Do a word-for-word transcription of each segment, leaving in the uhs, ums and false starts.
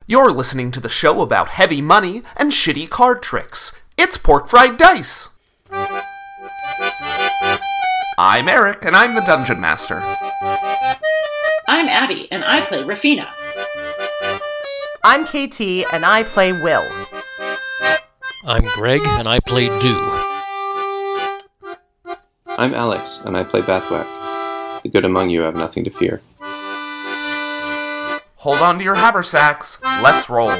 You're listening to the show about heavy money and shitty card tricks. It's Pork Fried Dice. I'm Eric, and I'm the Dungeon Master. I'm Abby, and I play Rafina. I'm K T, and I play Will. I'm Greg, and I play Dew. I'm Alex, and I play Bathwack. The good among you have nothing to fear. Hold on to your haversacks. Let's roll.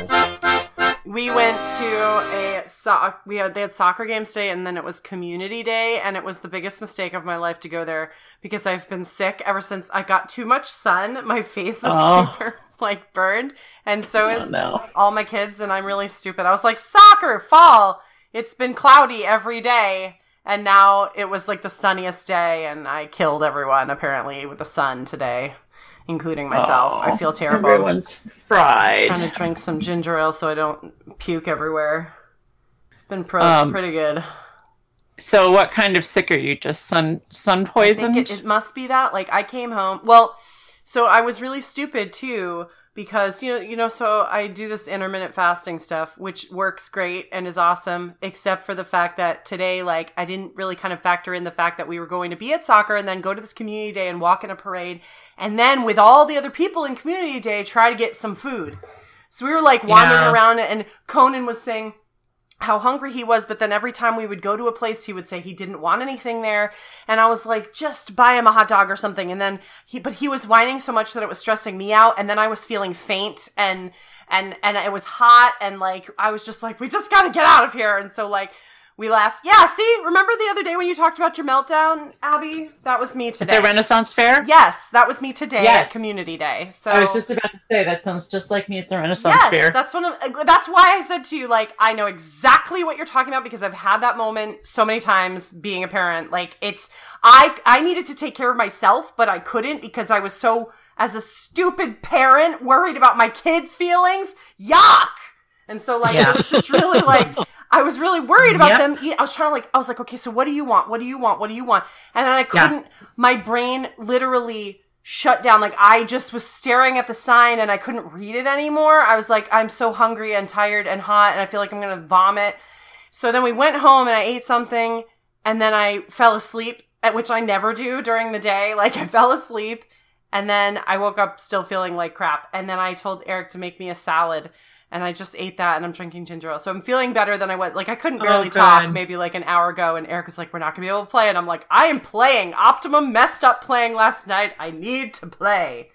We went to a so- we had they had soccer games today, and then it was community day, and it was the biggest mistake of my life to go there because I've been sick ever since I got too much sun. My face is Oh. super like burned, and so is Oh, no. all my kids, and I'm really stupid. I was like, soccer, fall. It's been cloudy every day, and now it was like the sunniest day, and I killed everyone apparently with the sun today, including myself. Oh, I feel terrible. Everyone's fried. Trying to drink some ginger ale so I don't puke everywhere. It's been pro- Um, pretty good. So what kind of sick are you? Just sun sun I poisoned? think it, it must be that. Like, I came home. Well, so I was really stupid too because you know, you know. So I do this intermittent fasting stuff, which works great and is awesome, except for the fact that today, like, I didn't really kind of factor in the fact that we were going to be at soccer and then go to this community day and walk in a parade, and then with all the other people in community day, try to get some food. So we were like wandering Yeah. around, and Conan was saying how hungry he was, but then every time we would go to a place, he would say he didn't want anything there. And I was like, just buy him a hot dog or something. And then he, but he was whining so much that it was stressing me out. And then I was feeling faint and, and, and it was hot. And like, I was just like, we just got to get out of here. And so like, we left. Yeah, see, remember the other day when you talked about your meltdown, Abby? That was me today. The Renaissance Fair? Yes, that was me today Yes. at Community Day. So I was just about to say, that sounds just like me at the Renaissance yes, Fair. that's one of. That's why I said to you, like, I know exactly what you're talking about because I've had that moment so many times being a parent. Like, it's I I needed to take care of myself, but I couldn't because I was so, as a stupid parent, worried about my kids' feelings. Yuck! And so, like, Yeah. it was just really like. I was really worried about Yep. them. eat- I was trying to like, I was like, okay, so what do you want? What do you want? What do you want? And then I couldn't, my brain literally shut down. Like, I just was staring at the sign and I couldn't read it anymore. I was like, I'm so hungry and tired and hot and I feel like I'm going to vomit. So then we went home and I ate something and then I fell asleep, at which I never do during the day. Like, I fell asleep and then I woke up still feeling like crap. And then I told Eric to make me a salad. And I just ate that and I'm drinking ginger ale. So I'm feeling better than I was. Like, I couldn't barely Oh, talk good. maybe like an hour ago. And Eric was like, we're not going to be able to play. And I'm like, I am playing. Optimum messed up playing last night. I need to play.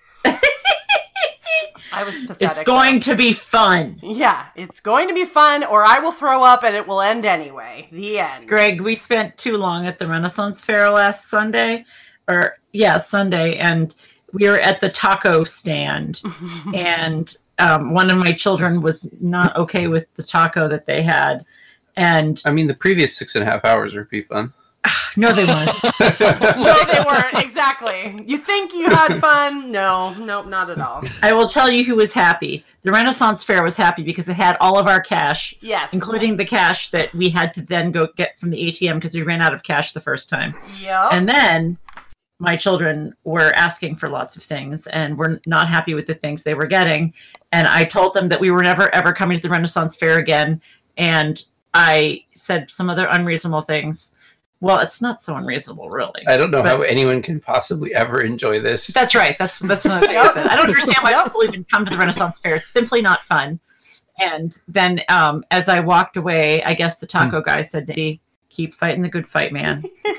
I was pathetic. It's going though. to be fun. Yeah, it's going to be fun or I will throw up and it will end anyway. The end. Greg, we spent too long at the Renaissance Fair last Sunday. Or, yeah, Sunday. And we were at the taco stand. and um, one of my children was not okay with the taco that they had. And I mean, the previous six and a half hours would be fun. no, they weren't. No, they weren't. Exactly. You think you had fun? No, nope, not at all. I will tell you who was happy. The Renaissance Fair was happy because it had all of our cash, Yes. including the cash that we had to then go get from the A T M because we ran out of cash the first time. Yep. And then my children were asking for lots of things and were not happy with the things they were getting. And I told them that we were never, ever coming to the Renaissance Fair again. And I said some other unreasonable things. Well, it's not so unreasonable, really. I don't know But- how anyone can possibly ever enjoy this. That's right. That's that's one of the things I said. I don't understand why people even come to the Renaissance Fair. It's simply not fun. And then um, as I walked away, I guess the taco guy said, "Daddy, keep fighting the good fight, man."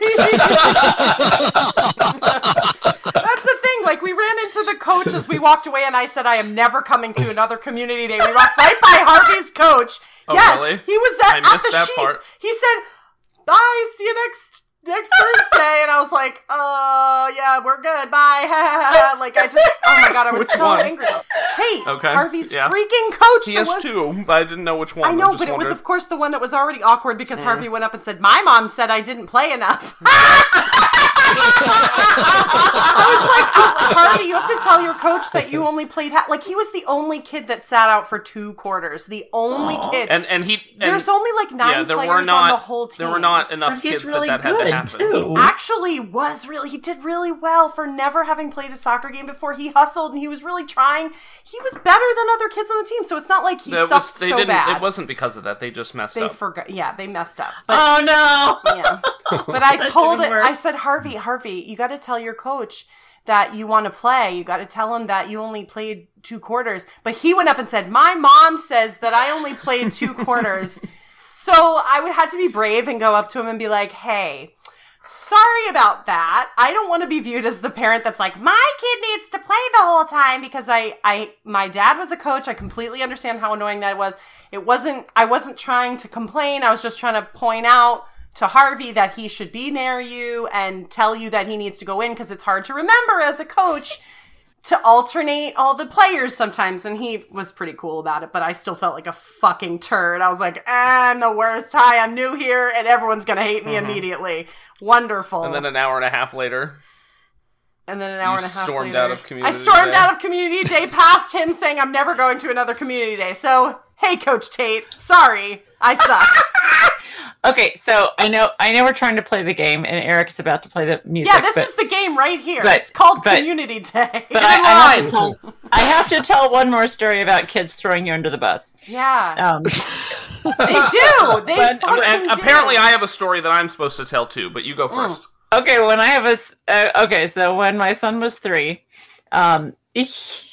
That's the thing. Like, we ran into the coach as we walked away, and I said, I am never coming to another community day. We walked right by Harvey's coach. Oh, yes, really? he was I at, at missed the that sheet. part. He said, bye, see you next next Thursday. And I was like, oh, yeah, we're good. Bye. Like, I just, oh my God, I was Which so one? angry. Tate, Okay, Harvey's yeah. freaking coach. He the has one- two, but I didn't know which one. I I'm know, just but it was, wondering. of course, the one that was already awkward because Harvey went up and said, my mom said I didn't play enough. I was like, I was like, Harvey, you have to tell your coach that you only played half. Like, he was the only kid that sat out for two quarters. The only Aww. kid. And and he. And, There's only like nine yeah, there players were not, on the whole team. There were not enough He's kids really that that good, had to happen. Too. He actually was really, he did really well for never having played a soccer game before. He hustled and he was really trying. He was better than other kids on the team, so it's not like he It sucked was, they so didn't, bad. It wasn't because of that. They just messed They up. forgot. Yeah, they messed up. But, oh no! Yeah. But I That's told even it. worse. I said, Harvey, Harvey, you got to tell your coach that you want to play. You got to tell him that you only played two quarters. But he went up and said, my mom says that I only played two quarters. So I would had to be brave and go up to him and be like, hey, sorry about that. I don't want to be viewed as the parent that's like, my kid needs to play the whole time because I, I, my dad was a coach. I completely understand how annoying that was. It wasn't, I wasn't trying to complain. I was just trying to point out to Harvey that he should be near you and tell you that he needs to go in because it's hard to remember as a coach to alternate all the players sometimes. And he was pretty cool about it, but I still felt like a fucking turd. I was like, I'm the worst. Hi, I'm new here and everyone's going to hate me mm-hmm. immediately. Wonderful. And then an hour and a half later. And then an hour you and a half stormed later. out of community I stormed day. out of community day past him saying I'm never going to another community day. So, hey, Coach Tate, sorry, I suck. Okay, so I know I know we're trying to play the game, and Eric's about to play the music. Yeah, this but, is the game right here. But, it's called but, Community Day. But I, I, have to tell, I have to tell one more story about kids throwing you under the bus. Yeah. Um, they do. They but, fucking and do. apparently I have a story that I'm supposed to tell too, but you go first. Mm. Okay, when I have a... Uh, okay, so when my son was three, um, he,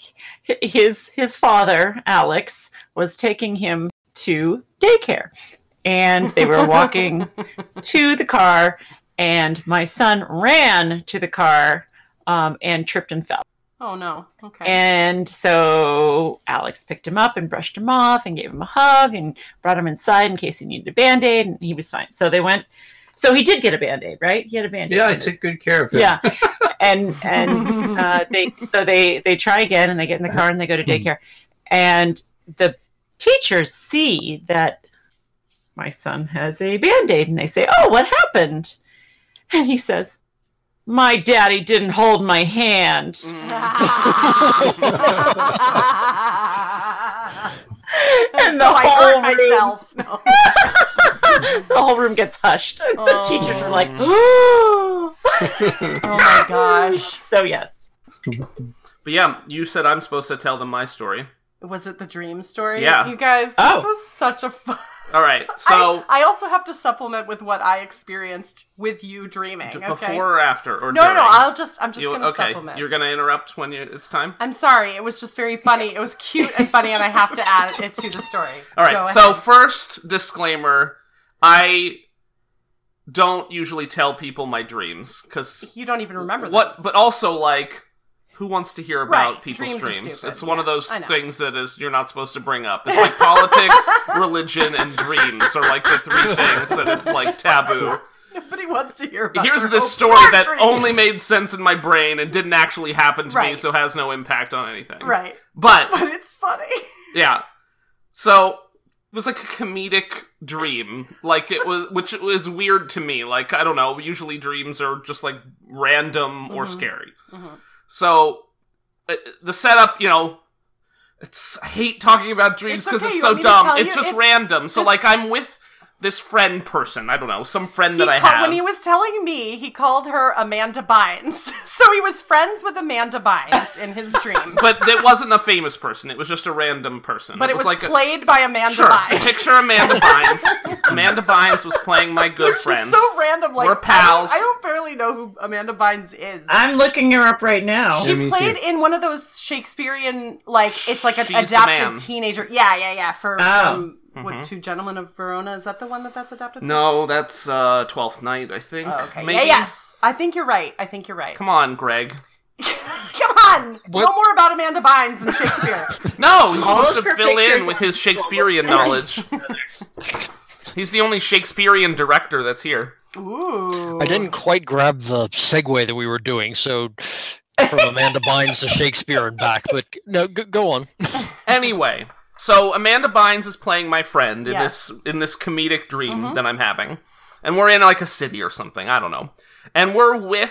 his his father, Alex, was taking him to daycare. And they were walking to the car, and my son ran to the car um, and tripped and fell. Oh, no. Okay. And so Alex picked him up and brushed him off and gave him a hug and brought him inside in case he needed a Band-Aid, and he was fine. So they went... So he did get a Band-Aid, right? He had a Band-Aid. Yeah, I took good care of him. Yeah. And and uh, they so they, they try again, and they get in the car, and they go to daycare. And the teachers see that my son has a Band-Aid, and they say, oh, what happened? And he says, my daddy didn't hold my hand. Mm. And the so I whole hurt room, myself. No. the whole room gets hushed. Oh. The teachers were like, oh. Oh my gosh. So yes. But yeah, you said I'm supposed to tell them my story. Was it the dream story? Yeah. You guys, this Oh. was such a fun... All right, so... I, I also have to supplement with what I experienced with you dreaming, d- okay? Before or after? Or no, during? no, no, I'll just, I'm just You- going to okay, supplement. you're going to interrupt when you, it's time? I'm sorry, it was just very funny. It was cute and funny, and I have to add it to the story. All Go right, so ahead. first disclaimer, I don't usually tell people my dreams, because... You don't even remember them. What? But also, like... Who wants to hear about Right, people's dreams are dreams? stupid, It's one of yeah, those I know. things that is you're not supposed to bring up. It's like politics, religion, and dreams are like the three things that it's like taboo. Nobody wants to hear about Here's your this hopes story or that dreams. only made sense in my brain and didn't actually happen to me, Right. so has no impact on anything. Right. But, But it's funny. yeah. So, it was like a comedic dream. Like, it was, which was weird to me. Like, I don't know, usually dreams are just like random or Mhm. scary. Mhm. So, uh, the setup, you know, it's, I hate talking about dreams It's because okay, it's you so want me to dumb. tell It's you? just It's- random. So, this- like, I'm with this friend person. I don't know, some friend He that I called- have. When he was telling me, he called her Amanda Bynes. So he was friends with Amanda Bynes in his dream. But it wasn't a famous person. It was just a random person. But it was, like a, played by Amanda Sure. Bynes. Picture Amanda Bynes. Amanda Bynes was playing my good Which friend. is so random. Like, We're pals. I don't, I don't barely know who Amanda Bynes is. I'm looking her up right now. She Yeah, me played too. in one of those Shakespearean, like, it's like an She's the man. adapted teenager. Yeah, yeah, yeah. For Oh. um, what, Two Gentlemen of Verona. Is that the one that that's adapted? No, that's uh, Twelfth Night, I think. Oh, okay. Maybe? Yeah, yes. I think you're right. I think you're right. Come on, Greg. Come on! What? No more about Amanda Bynes and Shakespeare. No, he's All supposed of to her fill in pictures with are- his Shakespearean knowledge. He's the only Shakespearean director that's here. Ooh. I didn't quite grab the segue that we were doing, so from Amanda Bynes to Shakespeare and back, but no, g- go on. Anyway, so Amanda Bynes is playing my friend in Yes. this in this comedic dream Mhm. that I'm having. And we're in like a city or something, I don't know. And we're with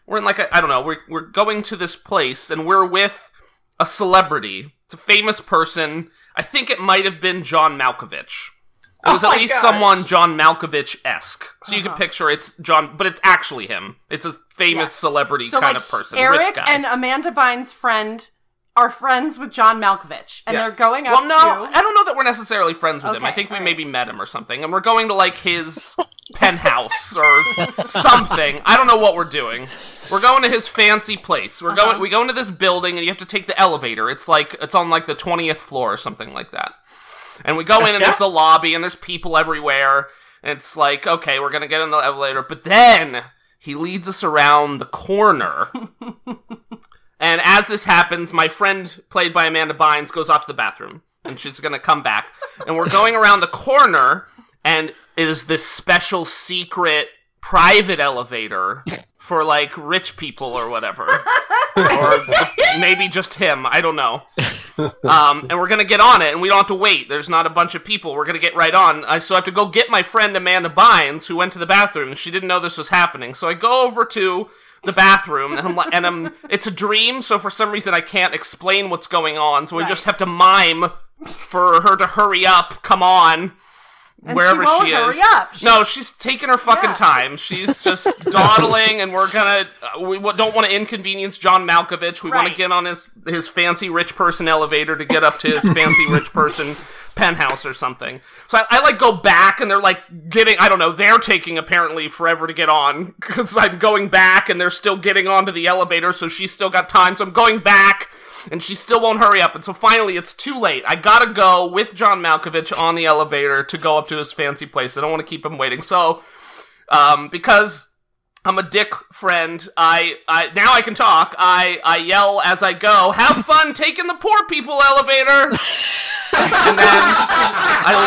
we're in like a, I don't know, we're, we're going to this place and we're with a celebrity. It's a famous person. I think it might have been John Malkovich. It was Oh at my least gosh. someone John Malkovich-esque. So you Uh-huh. can picture it's John, but it's actually him. It's a famous Yeah. celebrity So, kind like, of person, Eric rich guy. and Amanda Bynes' friend are friends with John Malkovich, and Yeah. they're going up Well, no, to... I don't know that we're necessarily friends with him. I Okay, think we alright. maybe met him or something. And we're going to, like, his penthouse or something. I don't know what we're doing. We're going to his fancy place. We're Uh-huh. going. We go into this building, and you have to take the elevator. It's like, it's on, like, the twentieth floor or something like that. And we go in, and Gotcha. there's the lobby, and there's people everywhere. And it's like, okay, we're gonna get in the elevator. But then, he leads us around the corner. And as this happens, my friend, played by Amanda Bynes, goes off to the bathroom. And she's gonna come back. And we're going around the corner, and it is this special secret private elevator for, like, rich people or whatever. Or maybe just him, I don't know. Um, and we're gonna get on it, and we don't have to wait. There's not a bunch of people. We're gonna get right on. I so I have to go get my friend Amanda Bynes, who went to the bathroom. She didn't know this was happening. So I go over to the bathroom, and I'm like, and I'm, it's a dream, so for some reason I can't explain what's going on, so I just have to mime for her to hurry up, come on, And wherever she won't she hurry is. up. She- No, she's taking her fucking Yeah. time. She's just dawdling, and we're gonna, uh, we w- don't want to inconvenience John Malkovich. We want to Right. get on his, his fancy rich person elevator to get up to his fancy rich person penthouse or something. So I, I like go back, and they're like getting, I don't know, they're taking apparently forever to get on, because I'm going back, and they're still getting onto the elevator, so she's still got time, so I'm going back, and she still won't hurry up, and so finally it's too late. I gotta go with John Malkovich on the elevator to go up to his fancy place. I don't want to keep him waiting, so, um, because I'm a dick friend, I, I, now I can talk, I, I yell as I go, have fun taking the poor people elevator! And then I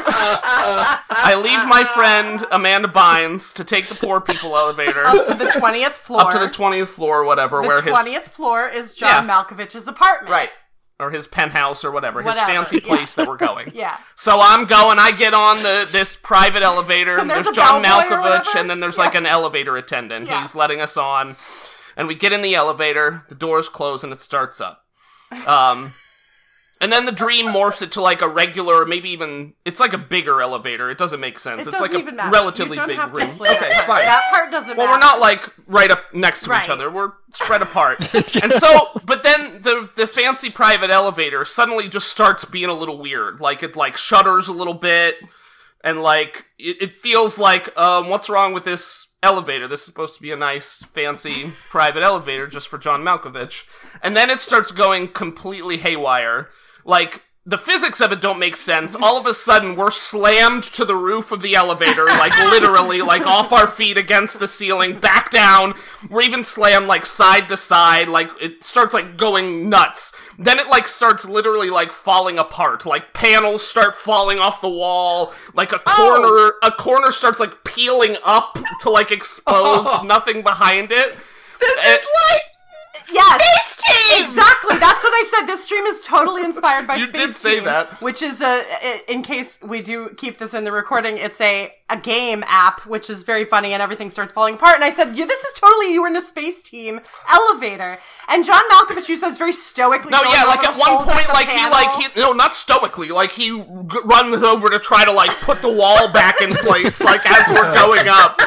leave I leave my friend Amanda Bynes to take the poor people elevator Up to the twentieth floor. up to the twentieth floor or whatever, The where his twentieth floor is John Yeah. Malkovich's apartment. right or his penthouse or whatever, his Whatever, fancy yeah. place that we're going. Yeah. So I'm going, I get on the this private elevator, And there's there's a John bellboy or Malkovich, whatever? and then there's Yeah. like an elevator attendant. Yeah. He's letting us on, and we get in the elevator, the doors close, and it starts up. Um, and then the dream morphs it to like a regular, maybe even, it's like a bigger elevator. It doesn't make sense. It it's doesn't like a even matter. relatively you don't big have to room. explain Okay, that part. fine. That part doesn't Well, matter. we're not like right up next to Right. each other. We're spread apart. And so, but then the the fancy private elevator suddenly just starts being a little weird. Like it like shudders a little bit, and like it, it feels like um, what's wrong with this elevator? This is supposed to be a nice fancy private elevator just for John Malkovich. And then it starts going completely haywire. Like the physics of it don't make sense. All of a sudden, we're slammed to the roof of the elevator, like literally, like off our feet against the ceiling, back down. We're even slammed like side to side, like it starts like going nuts. Then it like starts literally like falling apart. Like panels start falling off the wall. Like a corner, a corner starts like peeling up to like expose nothing behind it. This Eh, is like Yes. Space Team! Exactly. That's what I said. This stream is totally inspired by You Space did say Team, that. which is a. i- In case we do keep this in the recording, it's a a game app, which is very funny, and everything starts falling apart. And I said, "Yeah, this is totally you were in a Space Team elevator." And John Malkovich, you said, is very stoically. No, going yeah, over like the at one folds of point, the like he, panel. like he, no, not stoically, like he g- runs over to try to like put the wall back in place, like as we're going up.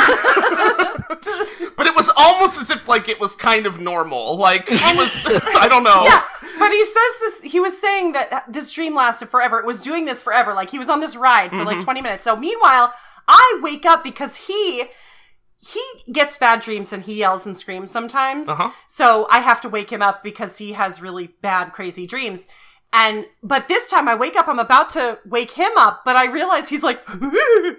But it was almost as if like it was kind of normal, like he was, I don't know. Yeah, but he says this, he was saying that this dream lasted forever. It was doing this forever. Like, he was on this ride for Mm-hmm. like twenty minutes. So, meanwhile, I wake up because he, he gets bad dreams and he yells and screams sometimes. Uh-huh. So, I have to wake him up because he has really bad, crazy dreams. And, but this time I wake up, I'm about to wake him up, but I realize he's like, he's like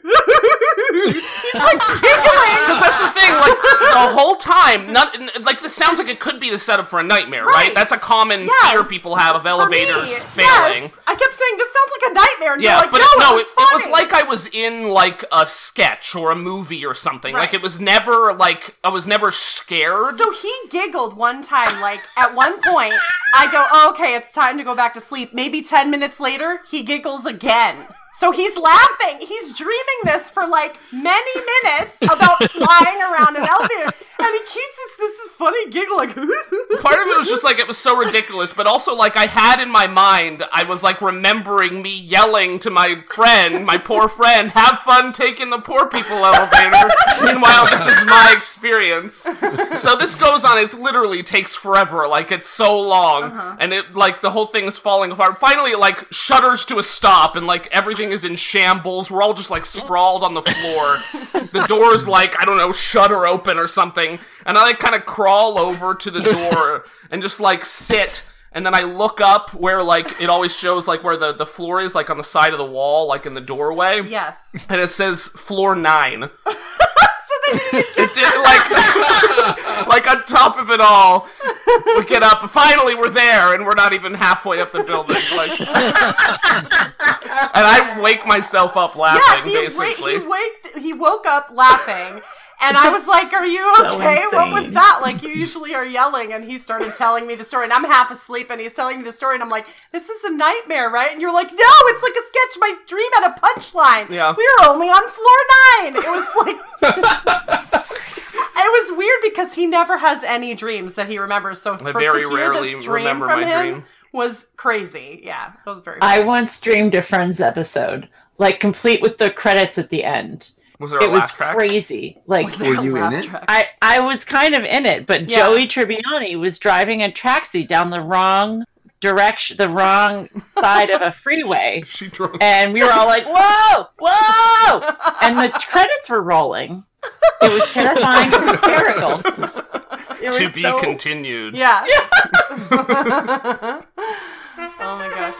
giggling. Because that's the thing, like, the whole time, not, like, this sounds like it could be the setup for a nightmare, right? Right. That's a common Yes. fear people have of For elevators me, failing. Yes. I kept saying, this sounds like a nightmare. And Yeah, you're like, but no, it, no, it it, was, it was funny." like I was in, like, a sketch or a movie or something. Like, Right. it was never, like, I was never scared. So he giggled one time, like, at one point, I go, oh, okay, it's time to go back to sleep. Maybe ten minutes later, he giggles again. So he's laughing. He's dreaming this for like many minutes about flying around an elevator. And he keeps it, this is funny giggle like Part of it was just like, it was so ridiculous, but also like I had in my mind, I was like remembering me yelling to my friend, my poor friend, have fun taking the poor people elevator. Meanwhile, this is my experience. So this goes on, it literally takes forever, like it's so long, uh-huh. and it like the whole thing is falling apart. Finally, it like shudders to a stop, and like everything is in shambles. We're all just like sprawled on the floor. The door's like, I don't know, shutter open or something. And I like kind of crawl over to the door and just like sit. And then I look up where like it always shows like where the, the floor is, like on the side of the wall, like in the doorway. Yes. And it says floor nine. So they didn't even It did like like on top of it all. We get up, finally we're there, and we're not even halfway up the building. Like, and I wake myself up laughing, yeah, he basically. Wa- he waked. He woke up laughing. And I was like, are you So okay? insane. What was that? Like, you usually are yelling. And he started telling me the story. And I'm half asleep. And he's telling me the story. And I'm like, this is a nightmare, right? And you're like, no, it's like a sketch. My dream had a punchline. Yeah. We were only on floor nine. It was like... It was weird because he never has any dreams that he remembers. So for, I very to hear rarely this dream remember from my him dream. was crazy. Yeah, it was very I funny. once dreamed a Friends episode, like complete with the credits at the end. Was there a It was laugh track? crazy. Like Was there Were a you in laugh it? track? I, I was kind of in it, but Yeah. Joey Tribbiani was driving a taxi down the wrong direction, the wrong side of a freeway. She drunk. And we were all like, whoa, whoa! And the credits were rolling. It was terrifying and hysterical. It To was be so- continued. Yeah. Oh my gosh.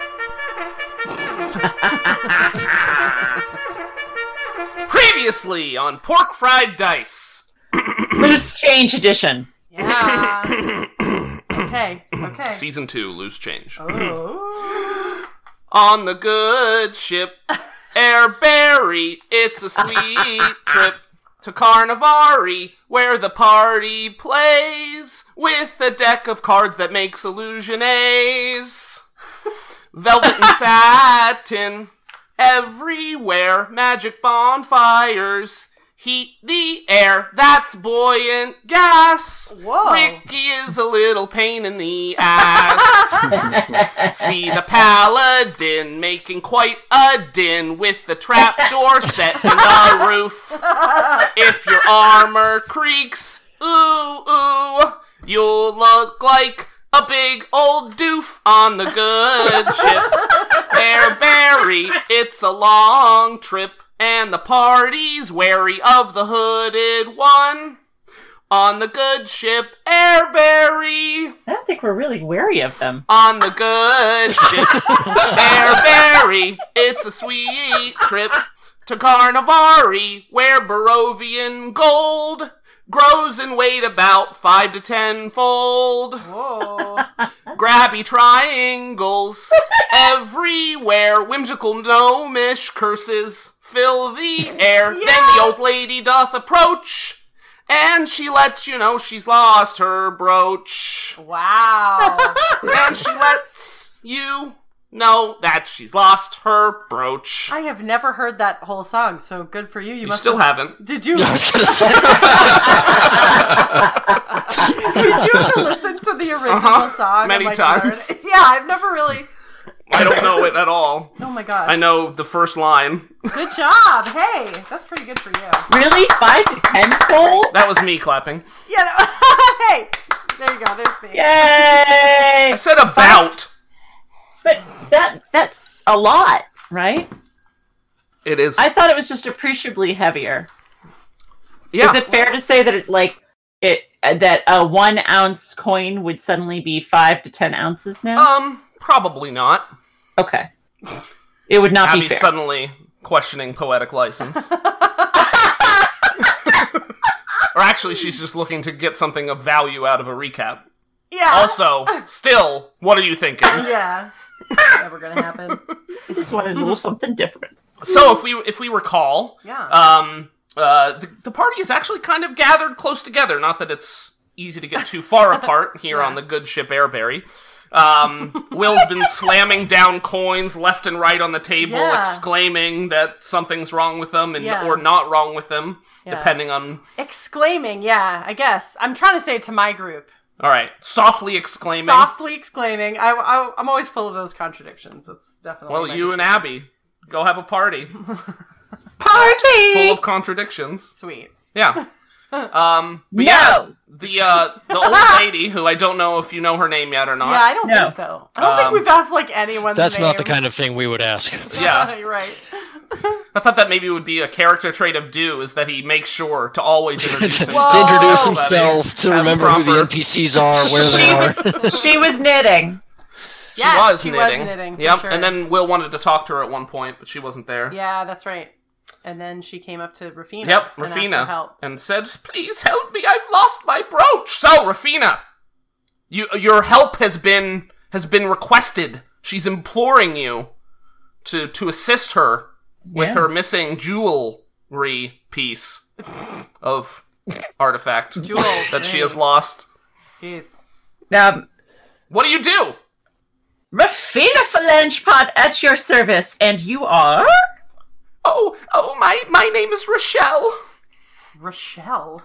Previously on Pork Fried Dice. Loose Change Edition. Yeah. Okay. Okay. Season two, Loose Change. Oh. On the good ship, Airberry, it's a sweet trip to Carnavari, where the party plays with a deck of cards that makes illusion A's. Velvet and satin, everywhere, magic bonfires, heat the air, that's buoyant gas. Whoa. Ricky is a little pain in the ass. See the paladin making quite a din with the trapdoor set in the roof. If your armor creaks, ooh, ooh, you'll look like a big old doof on the good ship. Airberry, it's a long trip, and the party's wary of the hooded one. On the good ship, Airberry. I don't think we're really wary of them. On the good ship, Airberry, it's a sweet trip to Carnavari, where Barovian gold grows in weight about five to ten fold. Whoa. Grabby triangles everywhere, whimsical gnomish curses fill the air. Yeah. Then the old lady doth approach, and she lets you know she's lost her brooch. Wow. And she lets you know that she's lost her brooch. I have never heard that whole song, so good for you. You, You must still have... haven't. Did you? I was gonna say. Did you ever listen to the original Uh-huh. song? and, Many like, times. learn it? Yeah, I've never really. I don't know it at all. Oh my gosh. I know the first line. Good job. Hey, that's pretty good for you. Really? Five to ten fold? That was me clapping. Yeah. No, hey, there you go. There's me. Yay! I said about. But that that's a lot, right? It is. I thought it was just appreciably heavier. yeah. Is it fair to say that it like it uh, that a one ounce coin would suddenly be five to ten ounces now? Um, probably not. Okay, it would not be Abby's fair. suddenly questioning poetic license. Or actually, she's just looking to get something of value out of a recap. Yeah. Also, still, what are you thinking? Yeah. Never gonna happen. I just wanted a little something different. So, if we if we recall, Yeah. um, uh, the, the party is actually kind of gathered close together. Not that it's easy to get too far apart here Yeah. on the good ship Airberry. Um, Will's been slamming down coins left and right on the table, Yeah. exclaiming that something's wrong with them and Yeah. or not wrong with them, Yeah. depending on... Exclaiming, yeah, I guess. I'm trying to say it to my group. All right, softly exclaiming. Softly exclaiming. I, I, I'm always full of those contradictions. That's definitely Well, my you and Abby, go have a party. Party! Full of contradictions. Sweet. Yeah. Um, but No! yeah, the, uh, the old lady, who I don't know if you know her name yet or not. Yeah, I don't No. think so. I don't Um, think we've asked, like, anyone's That's name. not the kind of thing we would ask. Yeah. You're right. I thought that maybe would be a character trait of Do, is that he makes sure to always introduce to himself. Whoa. introduce So that he- himself, to have remember who the proper- N P Cs are, where they She are. was, she was knitting. She Yes, was she knitting. was knitting, for Yep, sure. and then Will wanted to talk to her at one point, but she wasn't there. Yeah, that's right. And then she came up to Rafina. Yep, and asked for Rafina, help. and said, "Please help me! I've lost my brooch." So, Rafina, you your help has been has been requested. She's imploring you to to assist her with Yeah. her missing jewelry piece of artifact Jewel. that she has lost. Jeez. Um, What do you do? Rafina Phalange Pot at your service, and you are? Oh, oh, my my name is Rochelle. Rochelle.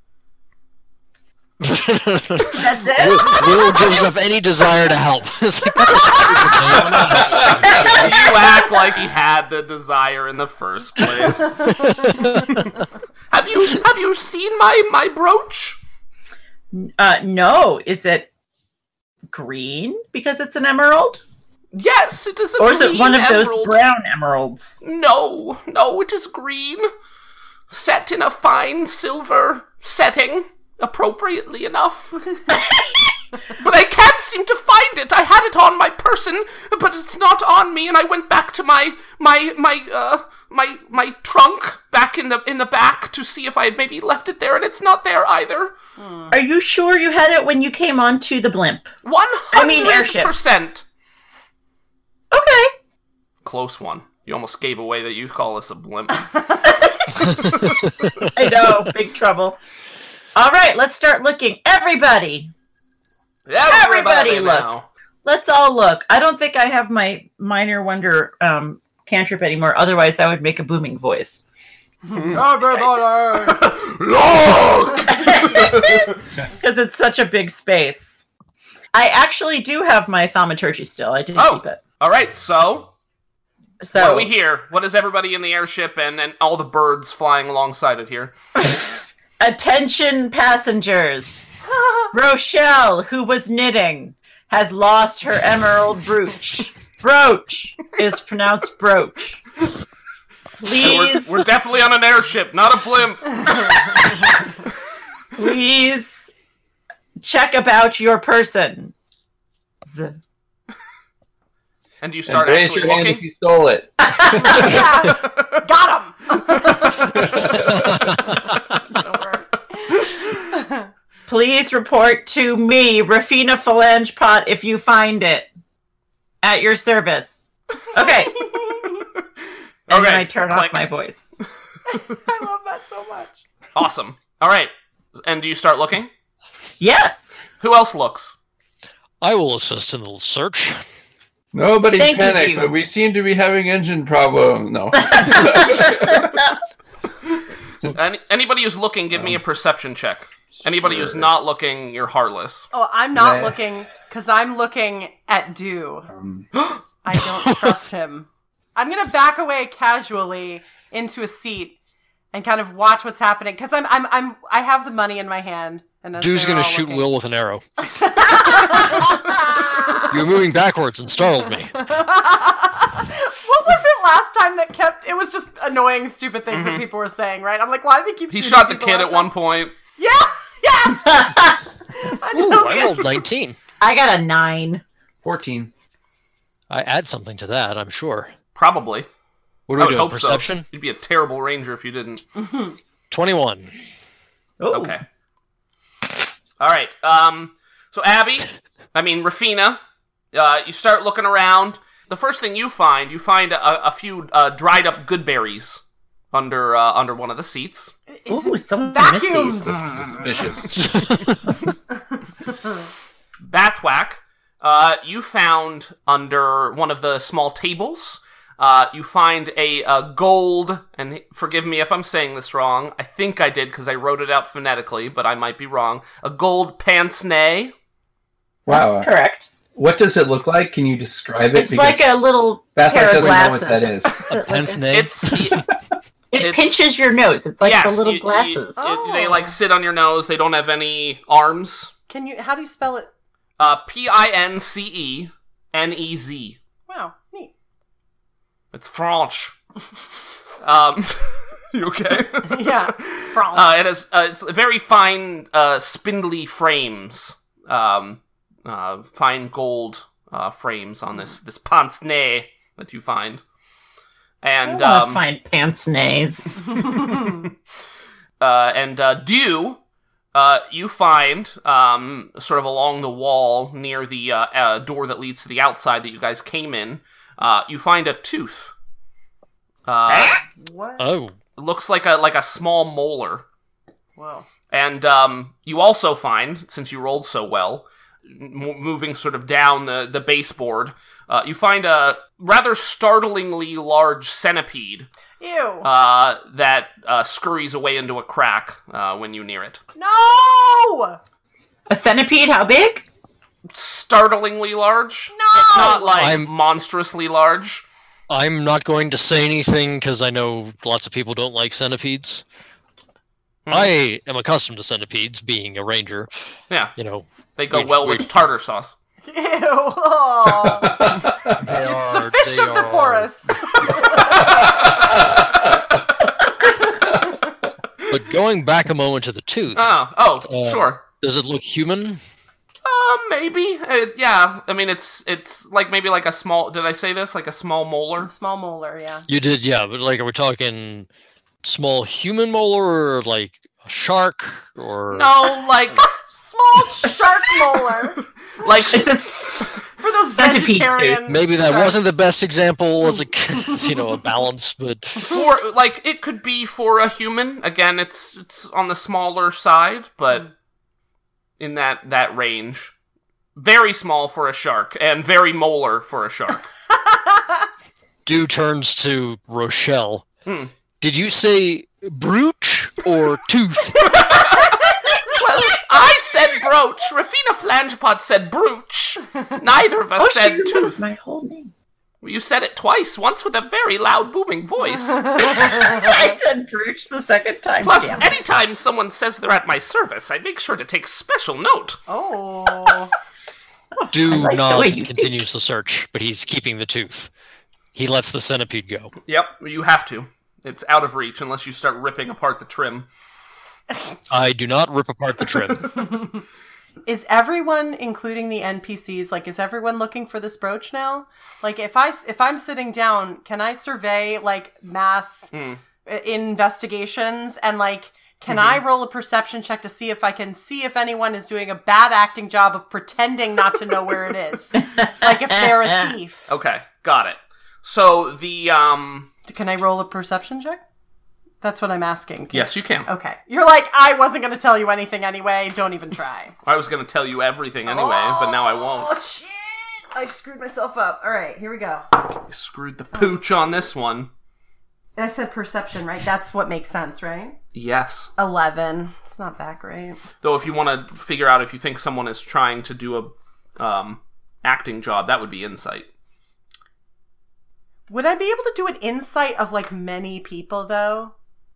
That's Will, it? Will gives up any desire to help. It's like, that's a stupid name. You act like he had the desire in the first place. have you have you seen my my brooch? Uh, no. Is it green because it's an emerald? Yes, it is a Or is green it one of emerald. those brown emeralds? No, no, it is green, set in a fine silver setting, appropriately enough. But I can't seem to find it. I had it on my person, but it's not on me. And I went back to my my my uh my my trunk back in the in the back to see if I had maybe left it there, and it's not there either. Are you sure you had it when you came onto the blimp? One I mean hundred airship. percent. Okay. Close one. You almost gave away that you call this a blimp. I know. Big trouble. All right, let's start looking. Everybody, Everybody, Everybody look. now. let's all look. I don't think I have my minor wonder um, cantrip anymore. Otherwise, I would make a booming voice. Everybody! Look! Because it's such a big space. I actually do have my thaumaturgy still. I didn't Oh. keep it. All right, so So what do we hear? What is everybody in the airship and, and all the birds flying alongside it here? attention, passengers. Rochelle, who was knitting, has lost her emerald brooch. Brooch is pronounced brooch. So we're, Please, we're definitely on an airship, not a blimp. please check about your person. Z- And do you And start raise actually your hand looking? if you stole it. Yeah. Got him! Please report to me, Rafina Phalange Pot, if you find it. At your service. Okay. And then Okay, I turn click. off my voice. I love that so much. Awesome. All right. And do you start looking? Yes. Who else looks? I will assist in the search. Nobody Thank you, panic, Hugh. but we seem to be having engine problem. No. Any, anybody who's looking, give me a perception check. Anybody who's Sure. not looking, you're heartless. Oh, I'm not Yeah. looking, because I'm looking at Dew. Um, I don't trust him. I'm gonna back away casually into a seat and kind of watch what's happening, because I'm, I'm, I'm, I have the money in my hand. And as Dude's they're gonna all shoot looking- Will with an arrow. You were moving backwards and startled me. What was it last time that kept? It was just annoying, stupid things that people were saying, right? I'm like, why did he keep? He shooting shot the people kid last at time? one point. Yeah, yeah. I Ooh, just- I rolled nineteen. I got a nine. fourteen. I add something to that, I'm sure. Probably. What do I we would do? hope Perception? so. You'd be a terrible ranger if you didn't. twenty-one. Ooh. Okay. All right. Um. So Abby, I mean Rafina, uh, you start looking around. The first thing you find, you find a, a few uh, dried up good berries under uh, under one of the seats. Is Ooh, it someone vacuumed? missed these. Suspicious. Batwhack, Uh, you found under one of the small tables, uh, you find a, a gold, and forgive me if I'm saying this wrong, I think I did because I wrote it out phonetically, but I might be wrong, a gold pince-nez. Wow. That's correct. What does it look like? Can you describe it? It's like a little Bathwack pair of doesn't know glasses. what that is. A pince-nez? It's... It It's- pinches your nose. It's like yes, the little you- you- glasses. it- they, like, sit on your nose. They don't have any arms. Can you? How do you spell it? Uh, P I N C E N E Z. Wow, neat. It's French. um, you okay? Yeah, France. Uh, it has, uh, it's very fine, uh, spindly frames. Um, uh, fine gold, uh, frames on this, this pince-nez that you find. And, I want to um, find pince-nez. uh, and, uh, Dew, uh, you find, um, sort of along the wall near the, uh, uh, door that leads to the outside that you guys came in, uh, you find a tooth. Uh, What? Oh, it looks like a, like a small molar. Whoa. And, um, you also find, since you rolled so well, m- moving sort of down the, the baseboard, uh, you find a rather startlingly large centipede, Ew. uh, that, uh, scurries away into a crack, uh, when you near it. No! A centipede? How big? Startlingly large? No! Not like I'm- monstrously large. I'm not going to say anything because I know lots of people don't like centipedes. Hmm. I am accustomed to centipedes, being a ranger. Yeah, You know, they go Wait, well wait. with tartar sauce. Ew. Oh. they It's are, the fish they of the are- forest. But going back a moment to the tooth, Oh, oh, Uh, sure. does it look human? Uh, maybe. Uh, yeah. I mean, it's it's like maybe like a small. Did I say this? Like a small molar. Small molar, yeah. You did, yeah, but like, are we talking small human molar or like a shark or? No, like Small shark molar. like It's a s- For those Centipede, vegetarian. Maybe that sharks. wasn't the best example as a, you know, a balance, but for like it could be for a human. Again, it's it's on the smaller side, but in that that range, very small for a shark and very molar for a shark. Dew turns to Rochelle. Hmm. Did you say brooch or tooth? Well, I said brooch. Rafina Flangepot said brooch. Neither of us Oh, she said remembered tooth. my whole name. You said it twice, once with a very loud booming voice. I said brooch the second time. Plus, damn it. anytime someone says they're at my service, I make sure to take special note. Oh. Dew I like the way nods you and continues the search, but he's keeping the tooth. He lets the centipede go. Yep, you have to. It's out of reach unless you start ripping apart the trim. I do not rip apart the trim. Is everyone, including the N P Cs, like, is everyone looking for this brooch now? Like, if I if I'm sitting down, can I survey like mass Hmm. uh, investigations and like, can I roll a perception check to see if I can see if anyone is doing a bad acting job of pretending not to know where it is? Like, if they're a thief, Okay, got it. So the um, can I roll a perception check? That's what I'm asking. Can- yes, you can. Okay. You're like, I wasn't going to tell you anything anyway. Don't even try. I was going to tell you everything anyway, but now I won't. Oh, shit! I screwed myself up. All right, here we go. You screwed the pooch on this one. I said perception, right? That's what makes sense, right? Yes. eleven. It's not that great. Though, if you want to figure out if you think someone is trying to do a um acting job, that would be insight. Would I be able to do an insight of, like, many people, though?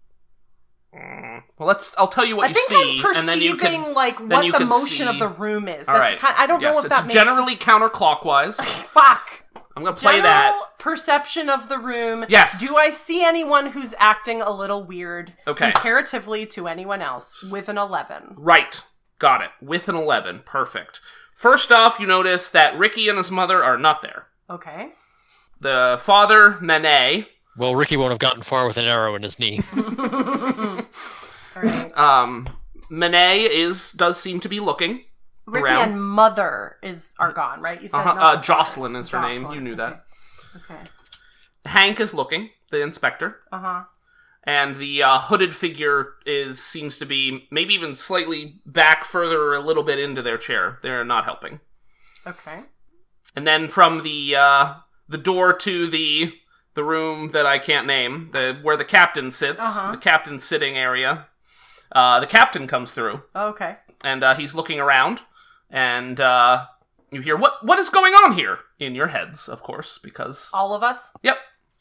Well, let's. I'll tell you what I you think see, I'm and then you perceiving, can like, then what you the can motion see- of the room is. All That's right. kind I don't yes, know if it's that makes generally counterclockwise. Fuck! I'm gonna play General that. perception of the room. Yes. Do I see anyone who's acting a little weird Okay. comparatively to anyone else with an eleven? Right. Got it. With an eleven. Perfect. First off, you notice that Ricky and his mother are not there. Okay. The father, Manet, Well, Ricky won't have gotten far with an arrow in his knee. All right. um, Manet is does seem to be looking. Ricky Around. and mother is are gone, right? You said Uh-huh, not uh, the Jocelyn father. is her name. Jocelyn, You knew okay. that. Okay. Hank is looking, the inspector, Uh huh. and the uh, hooded figure is seems to be maybe even slightly back further, a little bit into their chair. They're not helping. Okay. And then from the uh, the door to the the room that I can't name, the where the captain sits, Uh-huh. the captain's sitting area, uh, the captain comes through, Okay. and uh, he's looking around, and uh, you hear, what what is going on here? In your heads, of course, because... All of us? Yep.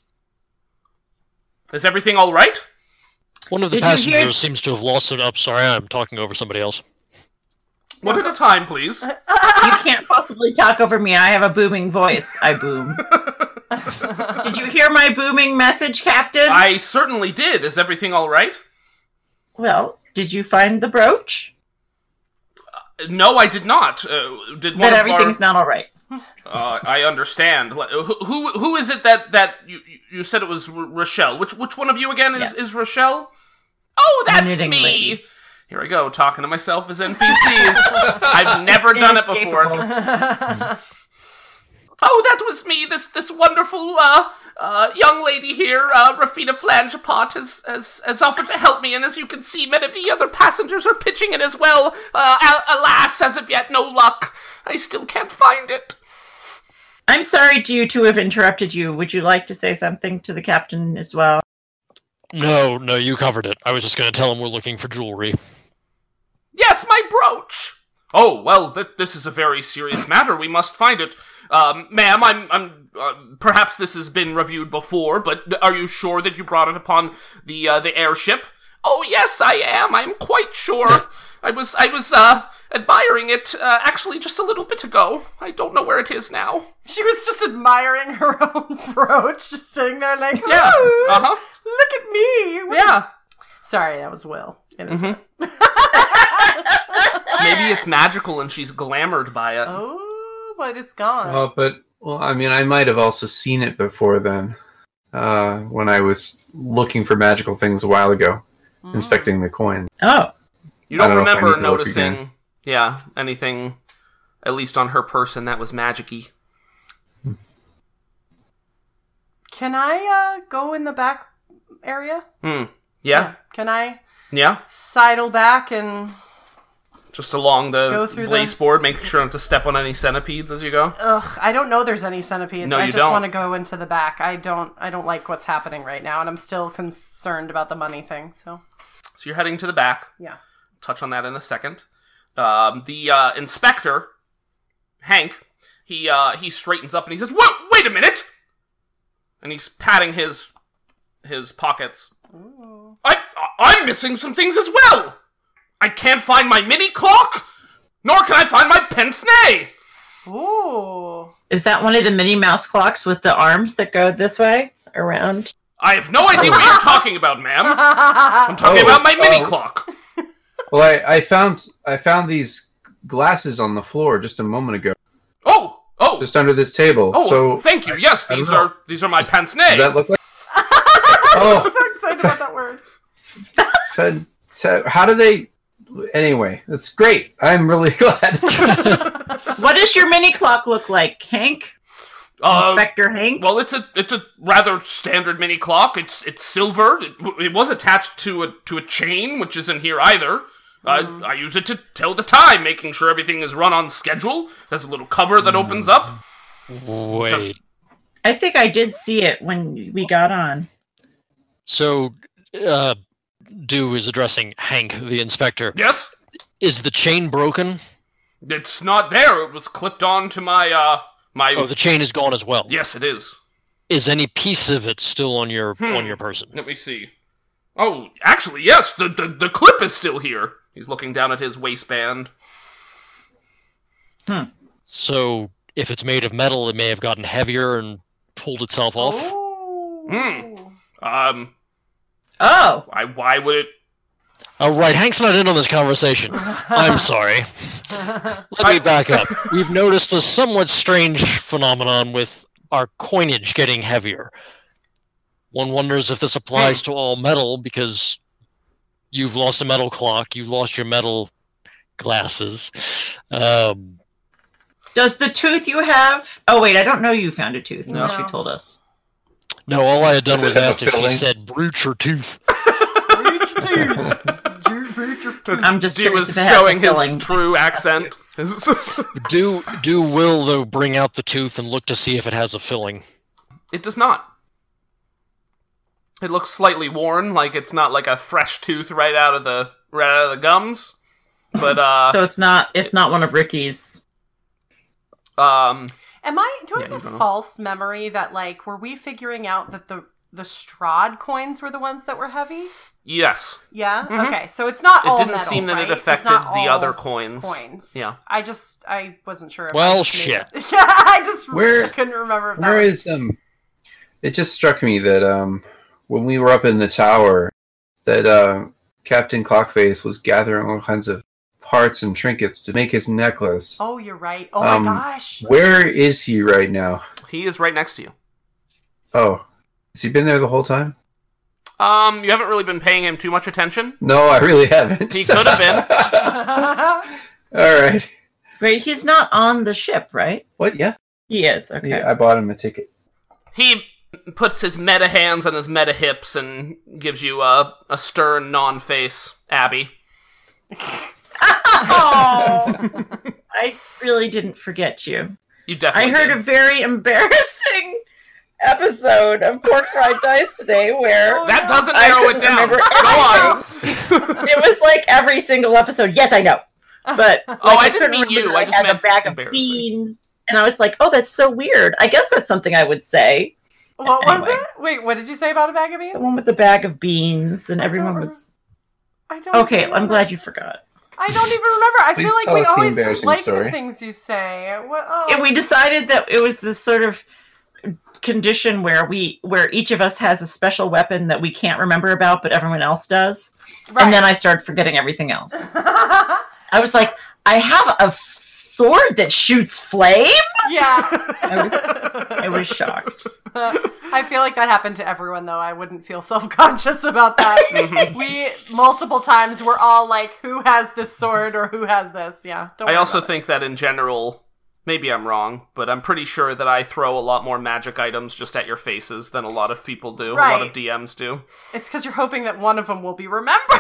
Is everything all right? One of the Did you hear- passengers seems to have lost it up. Sorry, I'm talking over somebody else. One at a time, please. You can't possibly talk over me. I have a booming voice. I boom. Did you hear my booming message, Captain? I certainly did. Is everything all right? Well, did you find the brooch? No, I did not. Uh, did one But of everything's our... not all right. Uh, I understand. Who, who who is it that, that you you said it was R- Rochelle? Which which one of you again is, Yes. is Rochelle? Oh, that's Knitting me. lady. Here I go, talking to myself as N P Cs. I've never done it before. Inescapable. Oh, that was me. This this wonderful uh, uh, young lady here, uh, Rafina Flangepot, has, has has offered to help me, and as you can see, many of the other passengers are pitching in as well. Uh, al- alas, as of yet, no luck. I still can't find it. I'm sorry to you to have interrupted you. Would you like to say something to the captain as well? No, no, you covered it. I was just going to tell him we're looking for jewelry. Yes, my brooch! Oh, well, th- this is a very serious matter. We must find it. Um, ma'am, I'm, I'm, uh, perhaps this has been reviewed before, but are you sure that you brought it upon the, uh, the airship? Oh, yes, I am. I'm quite sure. I was, I was, uh, admiring it, uh, actually just a little bit ago. I don't know where it is now. She was just admiring her own brooch, just sitting there like, Yeah, "Ooh, uh-huh. look at me. What-" Yeah. Sorry, that was Will. It is Mhm. Maybe it's magical and she's glamored by it. Oh, but it's gone. Well, but well, I mean, I might have also seen it before then, uh, when I was looking for magical things a while ago, Mm. inspecting the coin. Oh, You I don't, don't know if I remember need to look noticing, again. yeah, anything, at least on her person, that was magic-y. Can I uh, go in the back area? Hmm. Yeah? Can I Yeah? sidle back and... Just along the Go through lace the- board, making sure not to step on any centipedes as you go. Ugh, I don't know there's any centipedes. No, I you just don't. want to go into the back. I don't I don't like what's happening right now, and I'm still concerned about the money thing, so... So you're heading to the back. Yeah. Touch on that in a second. Um, the uh, inspector, Hank, he uh, he straightens up and he says, "Wait, wait a minute!" And he's patting his his pockets. Ooh. I, I I'm missing some things as well. I can't find my mini clock, nor can I find my pince nez. Ooh. is that one of the Minnie Mouse clocks with the arms that go this way around? I have no idea what you're talking about, ma'am. I'm talking Oh, about my mini oh. clock. Well, I, I found I found these glasses on the floor just a moment ago, Oh, oh, just under this table. oh! so thank you. Yes, I don't these know. are these are my pince nez. does that look like? I'm Oh, so excited about that word. fun- so how do they? Anyway, that's great. I'm really glad. What does your mini clock look like, Hank? Uh, Inspector Hank? Well, it's a it's a rather standard mini clock. It's it's silver. It, it was attached to a to a chain, which isn't here either. Mm. I I use it to tell the time, making sure everything is run on schedule. There's a little cover that opens up. Wait. I think I did see it when we got on. So, uh, Dew is addressing Hank, the inspector. Yes, Is the chain broken? it's not there. It was clipped on to my uh my. Oh, the chain is gone as well. Yes, it is. Is any piece of it still on your Hmm. on your person? Let me see. Oh, actually, yes. The the the clip is still here. He's looking down at his waistband. So, if it's made of metal, it may have gotten heavier and pulled itself off. Ooh. Hmm. Um, Oh, why why would it? Oh, right. Hank's not in on this conversation. I'm sorry. Let me back up. We've noticed a somewhat strange phenomenon with our coinage getting heavier. One wonders if this applies to all metal because you've lost a metal clock, you've lost your metal glasses. Um, does the tooth you have... Oh, wait, I don't know you found a tooth unless you No. told us. no, all I had done Does it was have a asked if he filling? said brooch or tooth. Reach to- I'm just Stu curious is if it has showing a his filling. true accent. Do do Will though bring out the tooth and look to see if it has a filling? It does not. It looks slightly worn, like it's not like a fresh tooth right out of the right out of the gums. But uh, So it's not. It's not one of Ricky's. um, Am I? Do I Yeah, have you a don't know. false memory that like were we figuring out that the the Strahd coins were the ones that were heavy? yes, Yeah. Mhm. Okay, so it's not it all didn't metal, seem that right? it It's affected not the all other coins. coins. Yeah. I just I wasn't sure. If Well, I just made shit. it- Yeah, I just Where- couldn't remember. If that Where was... is um? It just struck me that um, when we were up in the tower, that uh, Captain Clockface was gathering all kinds of parts and trinkets to make his necklace. Oh, you're right. Oh Um, my gosh. Where is he right now? He is right next to you. Oh, has he been there the whole time? Um, you haven't really been paying him too much attention. No, I really haven't. He could have been. All right. Wait, he's not on the ship, right? What? Yeah. He is. Okay. Yeah, I bought him a ticket. He puts his meta hands on his meta hips and gives you a, a stern, non-face Abby. Oh, I really didn't forget you. You I definitely heard did. a very embarrassing episode of Pork Fried Dice today where That doesn't I narrow it couldn't down. remember Go on. it was like every single episode. Yes, I know. But like, Oh, I didn't couldn't mean you. remember I I just had a meant bag of embarrassing. beans. And I was like, oh, that's so weird. I guess that's something I would say. What was Anyway. it? Wait, what did you say about a bag of beans? The one with the bag of beans and I don't everyone remember. was... I don't. Okay, even I'm remember. glad you forgot. I don't even remember. I Please feel like tell we us the always embarrassing like story. the things you say. What? Oh. And we decided that it was this sort of condition where we where each of us has a special weapon that we can't remember about, but everyone else does. Right. And then I started forgetting everything else. I was like, I have a f- sword that shoots flame? yeah. I was- I was shocked. I feel like that happened to everyone, though. I wouldn't feel self-conscious about that. Mhm. We multiple times were all like, "Who has this sword?" or "Who has this?" Yeah. Don't I worry also about think that in general, maybe I'm wrong, but I'm pretty sure that I throw a lot more magic items just at your faces than a lot of people do. A lot Right. of D Ms do. it. It's because you're hoping that one of them will be remembered.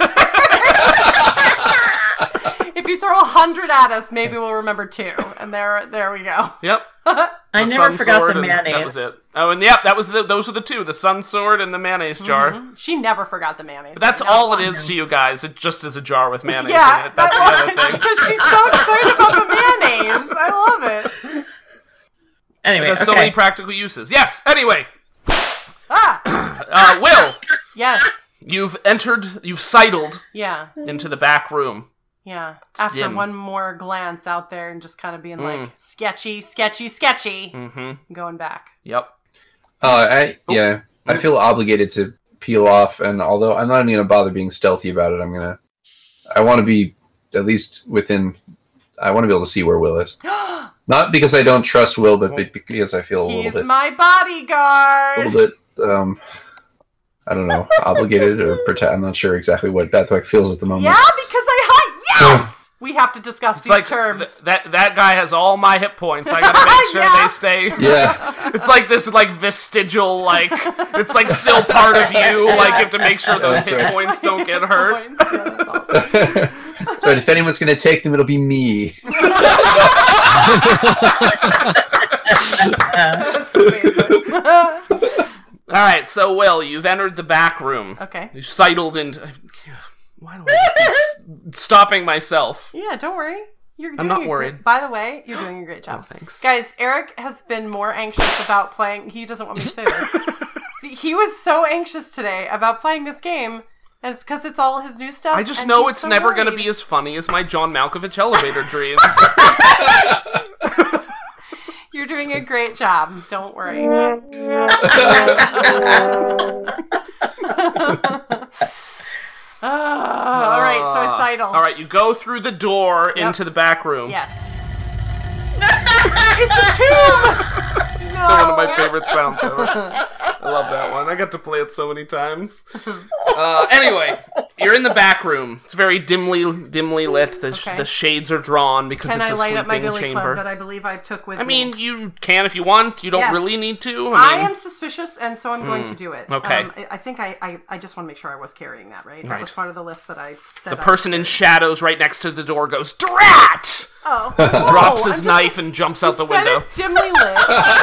If you throw a hundred at us, maybe we'll remember two, and there, there we go. Yep. I The never sun forgot sword the and mayonnaise. That was it. Oh, and yep, that was the, those are the two: the sun sword and the mayonnaise jar. Mhm. She never forgot the mayonnaise. But that's Not all it one. is to you guys. It just is a jar with mayonnaise Yeah, in it. That's the other thing. because she's so excited about the mayonnaise. I love it. Anyway, It has okay. so many practical uses. Yes. Anyway, Ah, uh, Will, yes, you've entered. You've sidled yeah, into the back room. yeah. After dim. one more glance out there and just kind of being Mm. like, sketchy, sketchy, sketchy, Mm-hmm. going back. Yep. Uh, I yeah, I feel obligated to peel off, and although I'm not even gonna bother being stealthy about it, I'm gonna. I want to be at least within. I want to be able to see where Will is. Not because I don't trust Will, but be- because I feel a little He's bit, my a bodyguard. little bit. Um, I don't know, obligated or protect. I'm not sure exactly what Bathwack feels at the moment. Yeah, because I hi- yes. We have to discuss It's these like terms. th- that. That guy has all my hit points. I gotta make sure Yeah. they stay. Yeah, It's like this, like vestigial, like it's like still part of you. Like you have to make sure those That's hit right. points don't get hurt. Points. Yeah, that's awesome. so if anyone's gonna take them, it'll be me. That's amazing. All right, so Will, you've entered the back room. Okay. You've sidled into. Why do I just keep stopping myself? Yeah, don't worry. You're doing I'm not a worried. Great, by the way, you're doing a great Oh, job. thanks. Guys, Eric has been more anxious about playing. He doesn't want me to say this. He was so anxious today about playing this game, and it's because it's all his new stuff. I just and know he's it's so never going to worried. be as funny as my John Malkovich elevator dream. You're doing a great job. Don't worry. Ah, all right, so I sidle. All right, you go through the door Yep. into the back room. Yes. It's a tomb. Still one of my favorite sounds ever. I love that one. I got to play it so many times. Uh, anyway, You're in the back room. It's very dimly dimly lit. The, sh- Okay. the shades are drawn because Can it's I a light sleeping up my billy chamber. club that I believe I took with I me? mean, you can if you want. You don't Yes. really need to. I I, mean, am suspicious, and so I'm going to do it. okay. Um, I, I think I, I, I just want to make sure I was carrying that, right? That Right. was part of the list that I said. the I person would in do. shadows right next to the door goes, "Drat!" Oh, Drops oh, his I'm knife and jumps out just, the said window. It's dimly lit.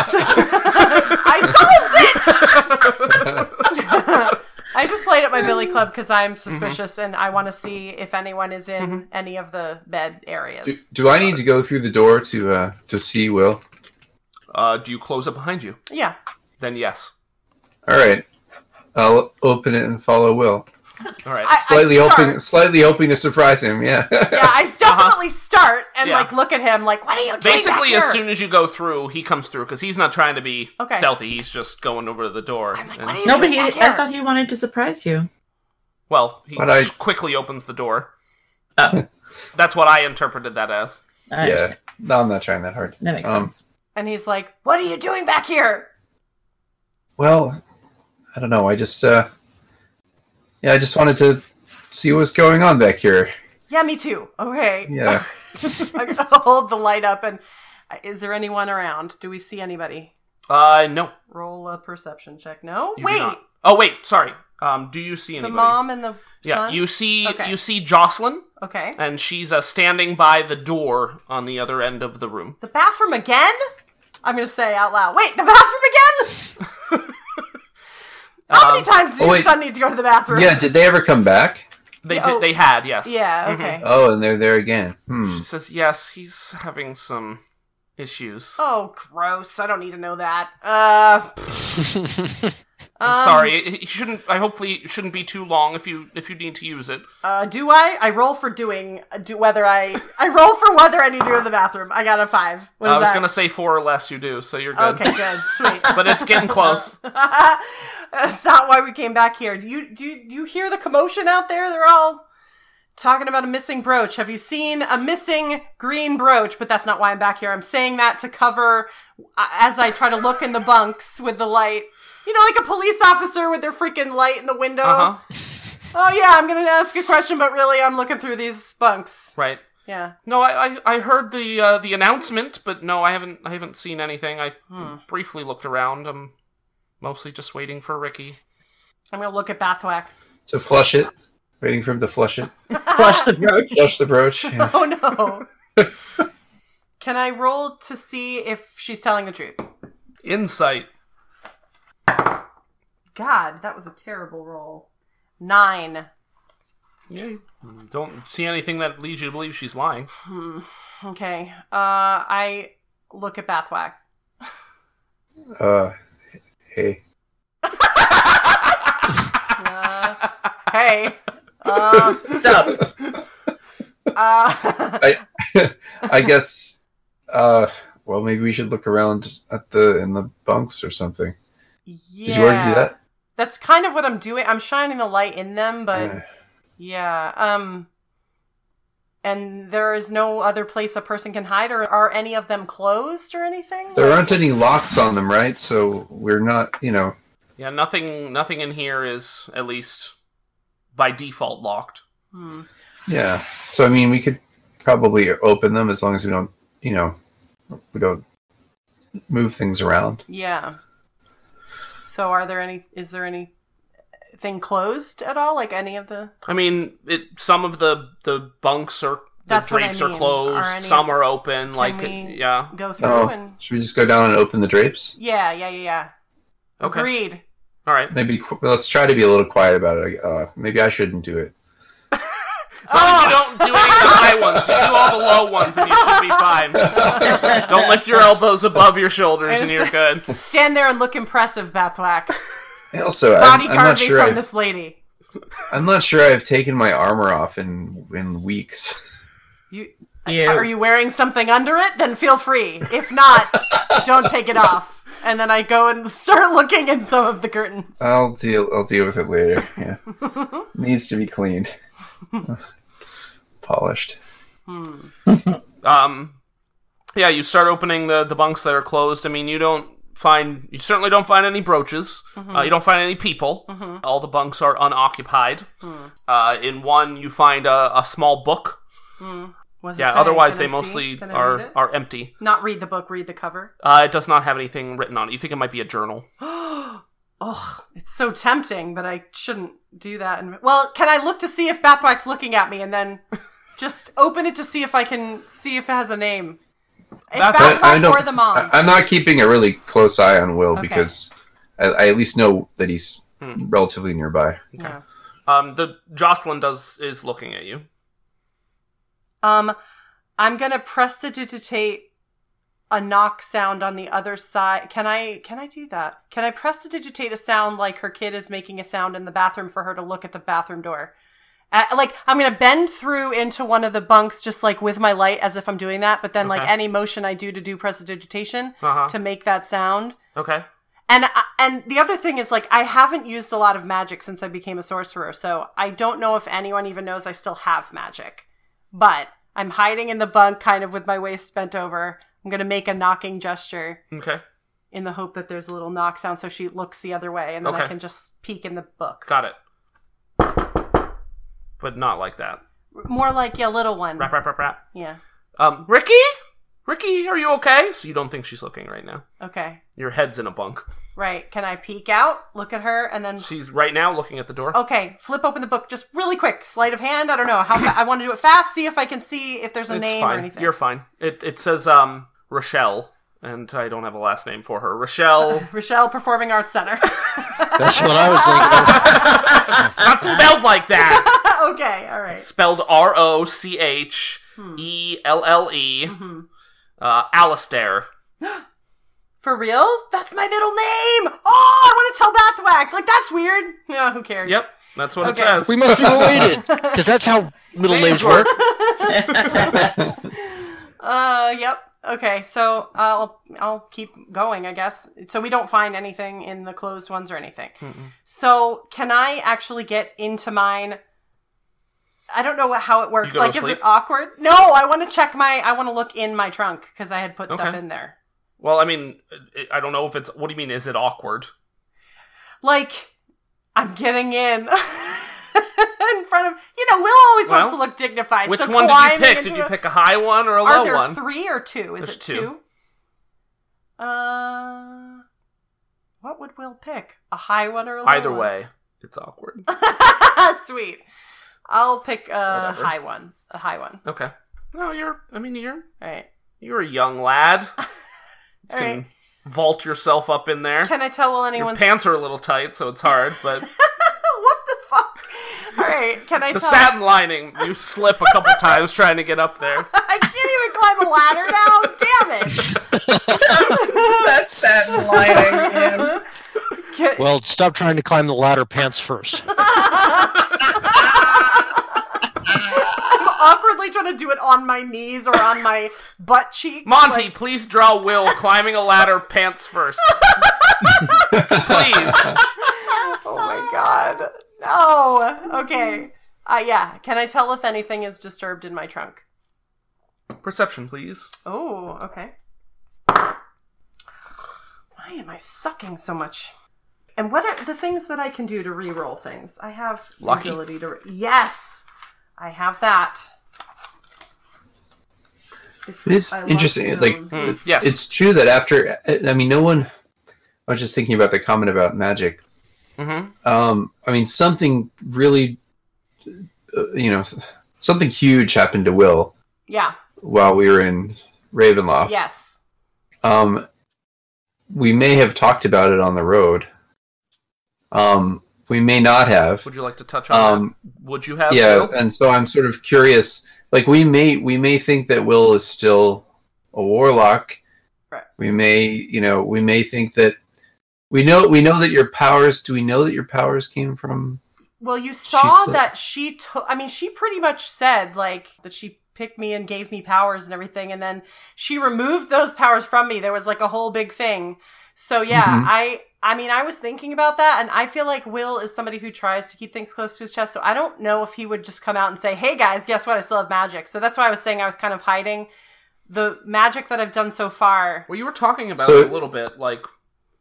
I solved it. I just light up my billy club because I'm suspicious, and I want to see if anyone is in any of the bed areas. Do, do I need to go through the door to uh, to see Will? Uh, do you close it behind you? Yeah. Then yes. All right, I'll open it and follow Will. All right. I, Slightly I start, hoping, slightly hoping to surprise him. Yeah. Yeah, I definitely start and Yeah. like look at him like, what are you doing Basically, back as here? soon as you go through, he comes through because he's not trying to be Okay. stealthy. He's just going over to the door. I'm like, and- what are you No, but doing he, back I here? thought he wanted to surprise you. well, he But I- quickly opens the door. Oh, That's what I interpreted that as. I Yeah. understand. No, I'm not trying that hard. That makes Um, sense. And he's like, what are you doing back here? Well, I don't know. I just, uh, yeah, I just wanted to see what's going on back here. Yeah, me too. Okay. Yeah. I'm gonna hold the light up and is there anyone around? Do we see anybody? Uh, no. Roll a perception check. No? You do Wait. not. Oh, wait. Sorry. Um, do you see The anybody? mom and the Yeah, son? you see. Okay. You see Jocelyn, Okay. and she's uh, standing by the door on the other end of the room. The bathroom again? I'm gonna say out loud. Wait, the bathroom again? How Um, many times does oh, your wait. son need to go to the bathroom? Yeah, did they ever come back? They Oh. did. They had yes. Yeah, Mhm. okay. Oh, and they're there again. Hmm. She says yes. He's having some issues. Oh, gross. I don't need to know that. Uh, I'm um, sorry. It, it shouldn't. I hopefully it shouldn't be too long if you if you need to use it. Uh, do I? I roll for doing, uh, do whether I, I roll for whether I need to go to the bathroom. I got a five. What is I was that? gonna say four or less. You do, so you're good. Okay, good. Sweet. But it's getting close. That's not why we came back here. Do you, do you, do you hear the commotion out there? They're all talking about a missing brooch. Have you seen a missing green brooch? But that's not why I'm back here. I'm saying that to cover uh, as I try to look in the bunks with the light. You know, like a police officer with their freaking light in the window. Uh huh. Oh yeah, I'm gonna ask a question, but really I'm looking through these bunks. Right. Yeah. No, I I, I heard the uh, the announcement, but no, I haven't I haven't seen anything. I Hmm. briefly looked around. I'm mostly just waiting for Ricky. I'm gonna look at Bathwack. To flush it. Waiting for him to flush it. Flush the brooch. Flush the brooch. Yeah. Oh no. Can I roll to see if she's telling the truth? Insight. God, that was a terrible roll. Nine. Yeah. you Don't see anything that leads you to believe she's lying. Hmm. Okay. Uh, I look at Bathwack. Uh, hey. Uh, hey. Uh, Sup? uh, I, I guess. Uh, well, maybe we should look around at the in the bunks or something. yeah. Did you already do that? That's kind of what I'm doing. I'm shining the light in them, but Uh, yeah. Um. And there is no other place a person can hide, or are any of them closed or anything? there aren't any locks on them, right? So we're not, you know. Yeah, nothing nothing in here is at least by default locked. Hmm. Yeah. So I mean, we could probably open them as long as we don't, you know, we don't move things around. Yeah. So, are there any? Is there anything closed at all? Like any of the? I mean, it some of the the bunks are the That's what I drapes mean. are closed, Are any- some are open. Like we- yeah, Go through Oh, and should we just go down and open the drapes? yeah, yeah, yeah, yeah. okay, Agreed. all right. Maybe qu- let's try to be a little quiet about it. Uh, maybe I shouldn't do it. As long as you don't do any of the high ones, you do all the low ones, and you should be fine. Don't lift your elbows above your shoulders, and you're good. Stand there and look impressive, Bathwack. And also, I'm, I'm Bodyguard not me sure. from I've, this lady. I'm not sure I've taken my armor off in in weeks. You You. are you wearing something under it? Then feel free. If not, don't take it off. And then I go and start looking in some of the curtains. I'll deal. I'll deal with it later. Yeah, needs to be cleaned, polished. Um, yeah, you start opening the the bunks that are closed. I mean, you don't find you certainly don't find any brooches. Mhm. Uh, you don't find any people. Mhm. All the bunks are unoccupied. Hmm. Uh, in one, you find a, a small book. Hmm. What's it Yeah. say? Otherwise, Can they I see? mostly Can I read are it? are empty. Not read the book, read the cover. Uh, it does not have anything written on it. You think it might be a journal? Oh, it's so tempting, but I shouldn't do that. And well, can I look to see if Bathwack's looking at me, and then just open it to see if I can see if it has a name? If Bath- I, I Bathwack don't, or the mom. I, I'm not keeping a really close eye on Will Okay. because I, I at least know that he's Hmm. relatively nearby. Okay. Yeah. Um, the Jocelyn does is looking at you. Um, I'm gonna prestidigitate a knock sound on the other side. Can I? Can I do that? Can I prestidigitate a sound like her kid is making a sound in the bathroom for her to look at the bathroom door? Uh, like I'm gonna bend through into one of the bunks just like with my light as if I'm doing that, but then like Okay. any motion I do to do prestidigitation Uh huh. to make that sound. Okay. And I- and the other thing is like I haven't used a lot of magic since I became a sorcerer, so I don't know if anyone even knows I still have magic. But I'm hiding in the bunk, kind of with my waist bent over. I'm gonna make a knocking gesture Okay. in the hope that there's a little knock sound, so she looks the other way, and then I Okay. can just peek in the book. Got it. But not like that. More like yeah, little one. Rap, rap, rap, rap. Yeah. Um, Ricky? Ricky, are you okay? So you don't think she's looking right now. Okay. Your head's in a bunk. Right. Can I peek out, look at her, and then? She's right now looking at the door. Okay. Flip open the book, just really quick, sleight of hand. I don't know how. Fa- I want to do it fast. See if I can see if there's a It's name fine. or anything. You're fine. It it says um Rochelle, and I don't have a last name for her. Rochelle. Rochelle Performing Arts Center. That's what I was thinking of. Not spelled like that. Okay, all right. Spelled R O C H E L L E. Mhm. Uh, Alistair. For real? That's my middle name. Oh, I want to tell Bathwack. Like that's weird. Yeah, who cares? Yep, that's what Okay. it says. We must be related, because that's how middle Names names work. Uh, yep. Okay, so I'll I'll keep going, I guess. So we don't find anything in the closed ones or anything. Mm-mm. So can I actually get into mine? I don't know what, how it works. You go Like, to is sleep? it awkward? No, I want to check my. I want to look in my trunk because I had put stuff Okay. in there. Well, I mean, it- I don't know if it's. What do you mean? Is it awkward? Like, I'm getting in. In front of, you know, Will always Well, wants to look dignified. Which so one did you climbing pick? into Did you a- pick a high one or a Are low there one? three or two? Is There's it two. two? Uh, what would Will pick? A high one or a low Either one? way, it's awkward. Sweet. I'll pick a Whatever. high one. A high one. Okay. No, you're. I mean, you're. All right. You're a young lad. All You can right. vault yourself up in there. Can I tell Will Your anyone's pants are a little tight, so it's hard. But what the fuck? All right. Can I the tell? satin lining, you slip a couple times trying to get up there. I can't even climb a ladder now. Damn it. That's that lining, man. Can- Well, stop trying to climb the ladder pants first. I'm awkwardly trying to do it on my knees or on my butt cheek. Monty, Like, please draw Will climbing a ladder pants first. Please. oh my god. No. Okay. Uh, yeah. Can I tell if anything is disturbed in my trunk? Perception, please. Oh, okay. Why am I sucking so much? And what are the things that I can do to re-roll things? I have the Lucky? ability to. Re- yes, I have that. It's, It's I love interesting. Like, zone. Hmm, yes. it's true that after, I mean, no one. I was just thinking about the comment about magic. Mm-hmm. Um, I mean, something really, uh, you know, something huge happened to Will Yeah. while we were in Ravenloft. Yes. Um, we may have talked about it on the road. Um, we may not have. Would you like to touch on Um, that? Would you have? yeah, Will? and so I'm sort of curious. Like, we may we may think that Will is still a warlock. Right. We may, you know, we may think that we know we know that your powers. Do we know that your powers came from? Well, you saw said- that she took. I mean, she pretty much said like that she picked me and gave me powers and everything, and then she removed those powers from me. There was like a whole big thing. So yeah, Mhm. I. I mean, I was thinking about that, and I feel like Will is somebody who tries to keep things close to his chest. So I don't know if he would just come out and say, "Hey guys, guess what? I still have magic." So that's why I was saying I was kind of hiding the magic that I've done so far. Well, you were talking about So- it a little bit, like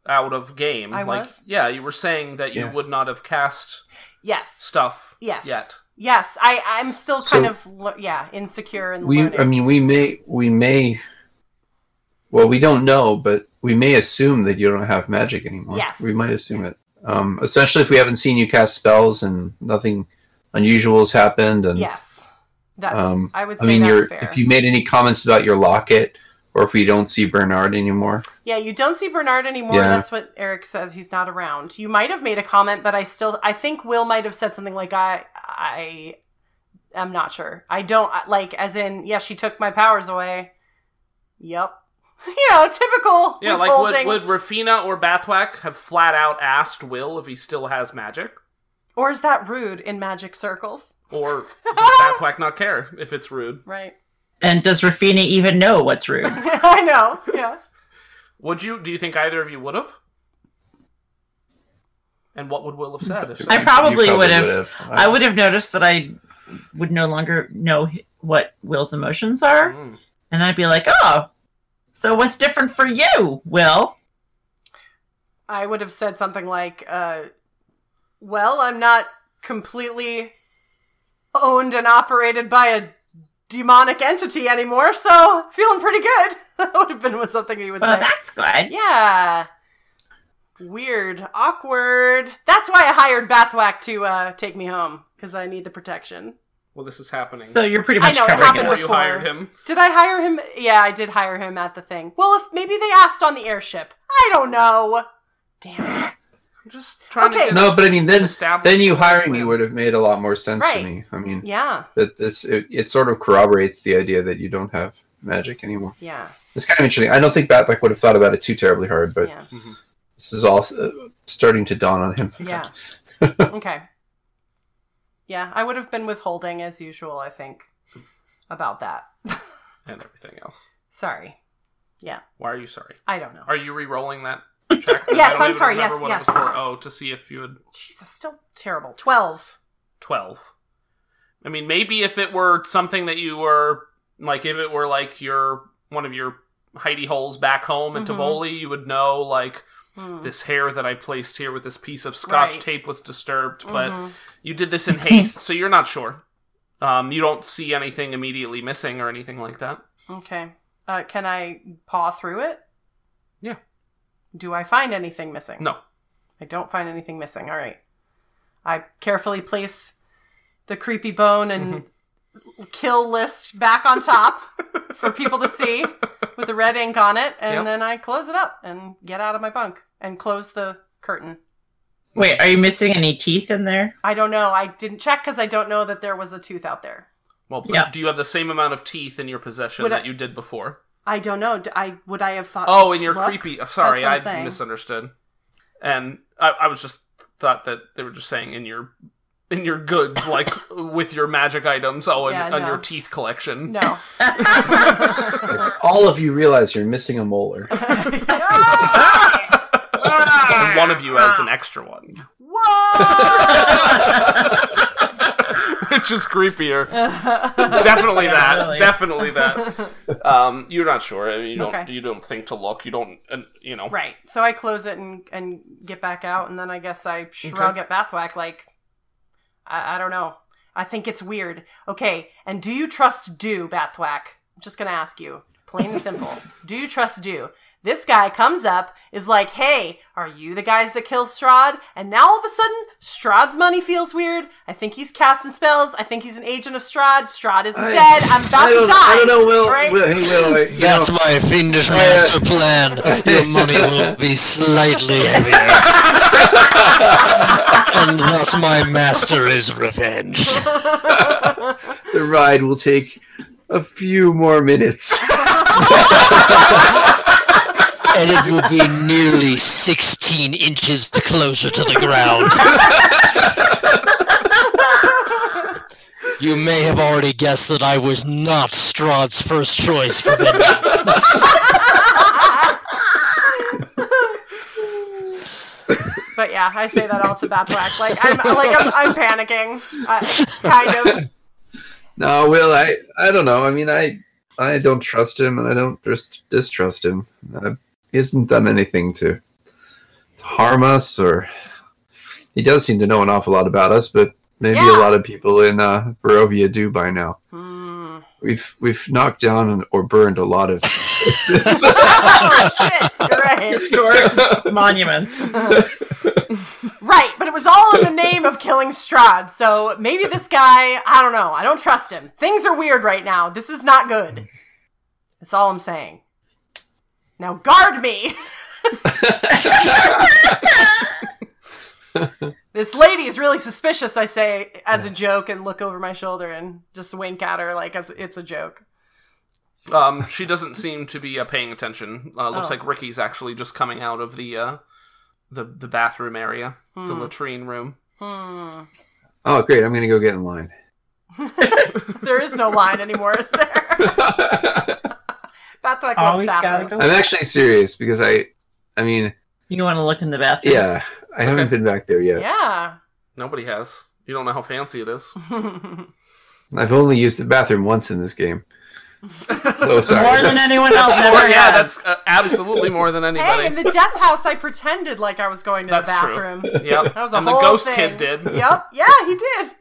out of game. I like, was? Yeah, you were saying that you Yeah. would not have cast Yes. stuff Yes. yet. Yes. I, I'm still So- kind of, le- yeah, insecure and We, learning. I mean, we may, we may. Well, we don't know, but we may assume that you don't have magic anymore. Yes. We might assume it, um, especially if we haven't seen you cast spells and nothing unusual has happened. And yes. That, um, I would say I mean, that's you're, fair. if you made any comments about your locket, or if we don't see Bernard anymore. Yeah, you don't see Bernard anymore. Yeah. That's what Eric says. He's not around. You might have made a comment, but I still, I think Will might have said something like, I, I am not sure. I don't, like, as in, yeah, she took my powers away. Yep. You know, typical Yeah, like, would, withholding. would Rafina or Bathwack have flat out asked Will if he still has magic? Or is that rude in magic circles? Or does Bathwack not care if it's rude? Right. And does Rafina even know what's rude? I know, yeah. Would you? Do you think either of you would have? And what would Will have said? If so? I probably, You would have. would've. I would have noticed that I would no longer know what Will's emotions are, Mm. and I'd be like, "Oh, so what's different for you, Will?" I would have said something like, uh, well, I'm not completely owned and operated by a demonic entity anymore, so feeling pretty good. That would have been with something he would Well, say. that's good. Yeah. Weird. Awkward. That's why I hired Bathwack to uh, take me home, because I need the protection. Well, this is happening. So you're pretty I much know, it covering happened it. Before up. you before. hired him. Did I hire him? Yeah, I did hire him at the thing. Well, if maybe they asked on the airship. I don't know. Damn it. I'm just trying Okay. to get No, but I mean, then established. then you hiring me would have made a lot more sense Right. to me. I mean, Yeah, that this it, it sort of corroborates the idea that you don't have magic anymore. yeah, It's kind of interesting. I don't think Batback would have thought about it too terribly hard, but yeah, this is all uh, starting to dawn on him. yeah. Okay. Yeah, I would have been withholding as usual, I think, about that. and everything else. Sorry. Why are you sorry? I don't know. Are you re-rolling that check? Yes, I don't I'm even sorry, remember yes, what yes. It was for. Oh, to see if you had Jesus, still terrible. Twelve. twelve. I mean, maybe if it were something that you were like, if it were like your one of your hidey holes back home in Mhm. Tivoli, you would know like Hmm. this hair that I placed here with this piece of scotch Right. tape was disturbed, but Mhm. you did this in haste, so you're not sure. Um, you don't see anything immediately missing or anything like that. Okay. Uh, can I paw through it? Yeah. Do I find anything missing? No. I don't find anything missing. All right. I carefully place the creepy bone and kill list back on top for people to see with the red ink on it, and Yep. then I close it up and get out of my bunk and close the curtain. Wait, are you missing any teeth in there? I don't know. I didn't check because I don't know that there was a tooth out there. Well, but Yeah. do you have the same amount of teeth in your possession Would I- that you did before? I don't know. D- I would I have thought. Oh, to in your look? creepy. oh, Sorry, That's what I I'm saying. misunderstood. And I, I was just thought that they were just saying in your in your goods, like with your magic items. Oh, and Yeah, on no. your teeth collection. No. All of you realize you're missing a molar. And one of you has an extra one, Whoa! which is creepier. Definitely that. really. Definitely that. Um, you're not sure. I mean, you don't. Okay. You don't think to look. You don't. Uh, you know. Right. So I close it and and get back out, and then I guess I shrug at Bathwack like, I, I don't know. I think it's weird. Okay, and do you trust Do, Bathwack? I'm just gonna ask you, plain and simple. Do you trust Do? This guy comes up, is like, hey, are you the guys that kill Strahd? And now all of a sudden, Strahd's money feels weird. I think he's casting spells. I think he's an agent of Strahd. Strahd isn't I- dead. I'm about I to don't, die. I don't know, Will. Right? Will, hey, Will, I- you That's know, my fiendish uh, master plan. Your money will be slightly heavier. And thus my master is revenged. the ride will take a few more minutes. And it will be nearly sixteen inches closer to the ground. You may have already guessed that I was not Strahd's first choice for vengeance. But yeah, I say that all to Bathwack. Like I'm like I'm, I'm panicking, uh, kind of. No, Will, I, I don't know. I mean, I, I don't trust him, and I don't just distrust him. Uh, he hasn't done anything to harm us, or he does seem to know an awful lot about us, but maybe Yeah. a lot of people in uh, Barovia do by now. Hmm. We've we've knocked down or burned a lot of places. Oh, shit. You're right. Historic monuments. Right, but it was all in the name of killing Strahd, so maybe this guy, I don't know, I don't trust him. Things are weird right now. This is not good. That's all I'm saying. Now guard me! This lady is really suspicious, I say as a joke, and look over my shoulder and just wink at her like as it's a joke. Um, she doesn't seem to be uh, paying attention. Uh, looks Oh. like Ricky's actually just coming out of the uh, the the bathroom area, the Hmm. latrine room. Hmm. Oh, great! I'm gonna go get in line. There is no line anymore, is there? Bathwack loves Always gotta bathrooms. go. I'm actually serious because I, I mean, You want to look in the bathroom? yeah, I haven't Okay. been back there yet. Yeah. Nobody has. You don't know how fancy it is. I've only used the bathroom once in this game. So sorry. More than anyone else ever Or, yeah, has. that's uh, absolutely more than anybody. Hey, in the death house, I pretended like I was going to That's the true. bathroom. Yep. That was a And the whole ghost thing. kid did. Yep. Yeah, he did.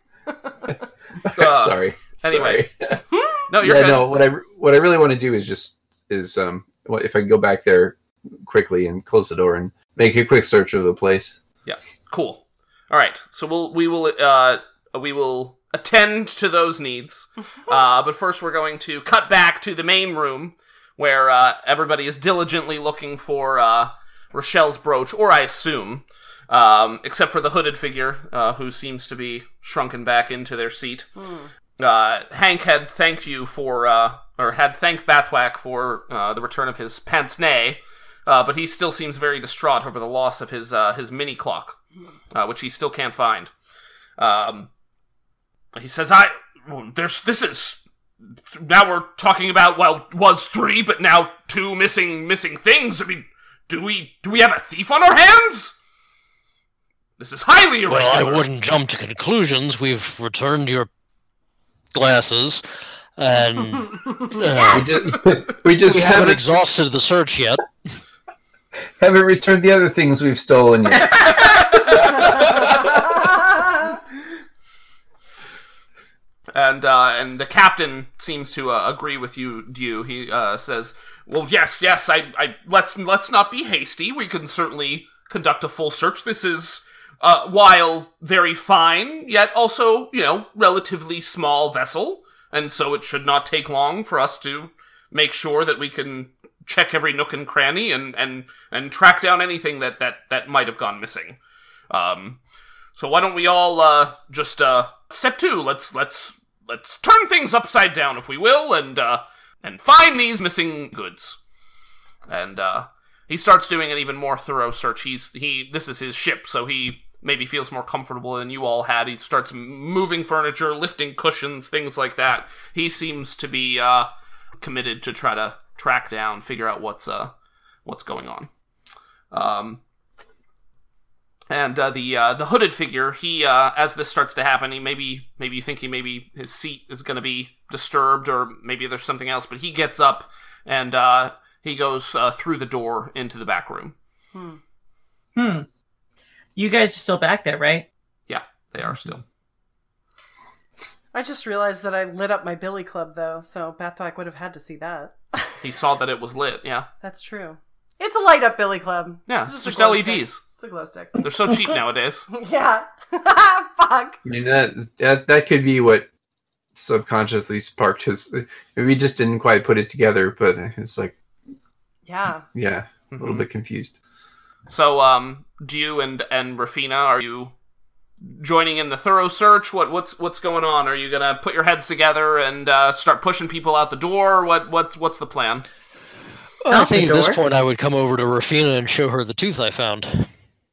Uh, sorry. anyway. Sorry. No, you're yeah, good. no. What I what I really want to do is just is um what- if I can go back there quickly and close the door and make a quick search of the place. Cool. All right. So we'll we will uh we will attend to those needs. Uh, but first, we're going to cut back to the main room where uh, everybody is diligently looking for uh, Rochelle's brooch, or I assume, um, except for the hooded figure uh, who seems to be shrunken back into their seat. Uh, Hank had thanked you for, uh, or had thanked Bathwack for uh, the return of his pince-nez, uh, but he still seems very distraught over the loss of his uh, his mini clock, uh, which he still can't find. Um, he says, "I there's this is now we're talking about well was three, but now two missing missing things. I mean, do we do we have a thief on our hands? This is highly irregular." Well, I wouldn't jump to conclusions. We've returned your glasses, and uh, We just we just we haven't haven't exhausted the search yet. haven't returned the other things we've stolen yet. And uh, and the captain seems to uh, agree with you, Dew. He uh, says, "Well, yes, yes. I, I let's let's not be hasty. We can certainly conduct a full search. This is, uh, while very fine, yet also, you know, relatively small vessel, and so it should not take long for us to make sure that we can check every nook and cranny and and and track down anything that that that might have gone missing. Um, so why don't we all uh, just uh, set to? Let's let's." Let's turn things upside down, if we will, and uh, and find these missing goods. And uh, he starts doing an even more thorough search. He's he. This is his ship, so he maybe feels more comfortable than you all had. He starts moving furniture, lifting cushions, things like that. He seems to be uh, committed to try to track down, figure out what's uh what's going on. Um. And uh, the uh, the hooded figure, he uh, as this starts to happen, he maybe maybe you think he maybe his seat is going to be disturbed, or maybe there's something else. But he gets up and uh, he goes uh, through the door into the back room. Hmm. Hmm. You guys are still back there, right? Yeah, they are still. I just realized that I lit up my billy club, though, so Bathwack would have had to see that. He saw that it was lit. Yeah, That's true. It's a light up billy club. yeah, It's it's just a just glow L E stick. Ds. It's a glow stick. They're so cheap nowadays. Yeah. Fuck. I mean that that that could be what subconsciously sparked his. We just didn't quite put it together, but it's like, Yeah. yeah, a little Mhm. bit confused. So, um, do you and and Rafina, are you joining in the thorough search? What what's what's going on? Are you gonna put your heads together and uh, start pushing people out the door? What what's what's the plan? Well, I Out the think at this door. point I would come over to Rafina and show her the tooth I found.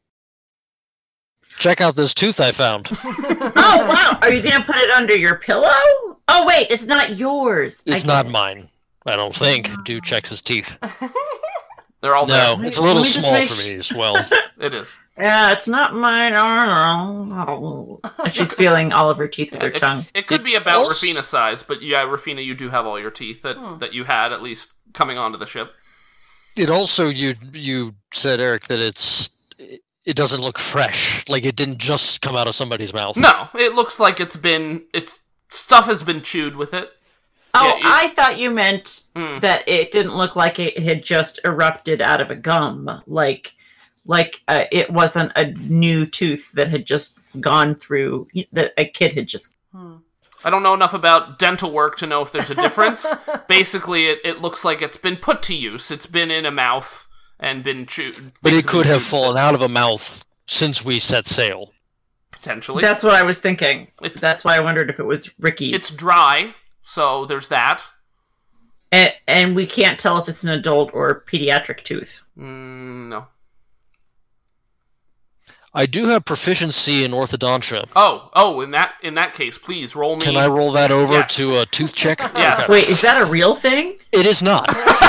Check out this tooth I found. Oh, wow. Are you going to put it under your pillow? Oh, wait. It's not yours. I It's get not it. mine. I don't think. Dude checks his teeth. They're all No, there. it's a little Let me just small make for sh- me as well. It is. Yeah, it's not mine. Oh, and she's feeling all of her teeth with her it, tongue. it could It be about also- Rafina's size, but yeah, Rafina, you do have all your teeth that, Hmm. that you had at least coming onto the ship. It also you you said, Eric, that it's it doesn't look fresh. Like it didn't just come out of somebody's mouth. No, it looks like it's been it's stuff has been chewed with it. Oh, Yeah, it- I thought you meant Mm. that it didn't look like it had just erupted out of a gum, like like uh, it wasn't a new tooth that had just gone through that a kid had just. Hmm. I don't know enough about dental work to know if there's a difference. Basically, it, it looks like it's been put to use. It's been in a mouth and been chewed. But things it could been have chewed fallen out of a mouth since we set sail. potentially. That's what I was thinking. It- That's why I wondered if it was Ricky's. It's dry, so there's that. and, and we can't tell if it's an adult or pediatric tooth. Mm, no. I do have proficiency in orthodontia. Oh, oh, in that in that case, please roll me. Can I roll that over Yes. to a tooth check? Yes. Okay. Wait, is that a real thing? It is not.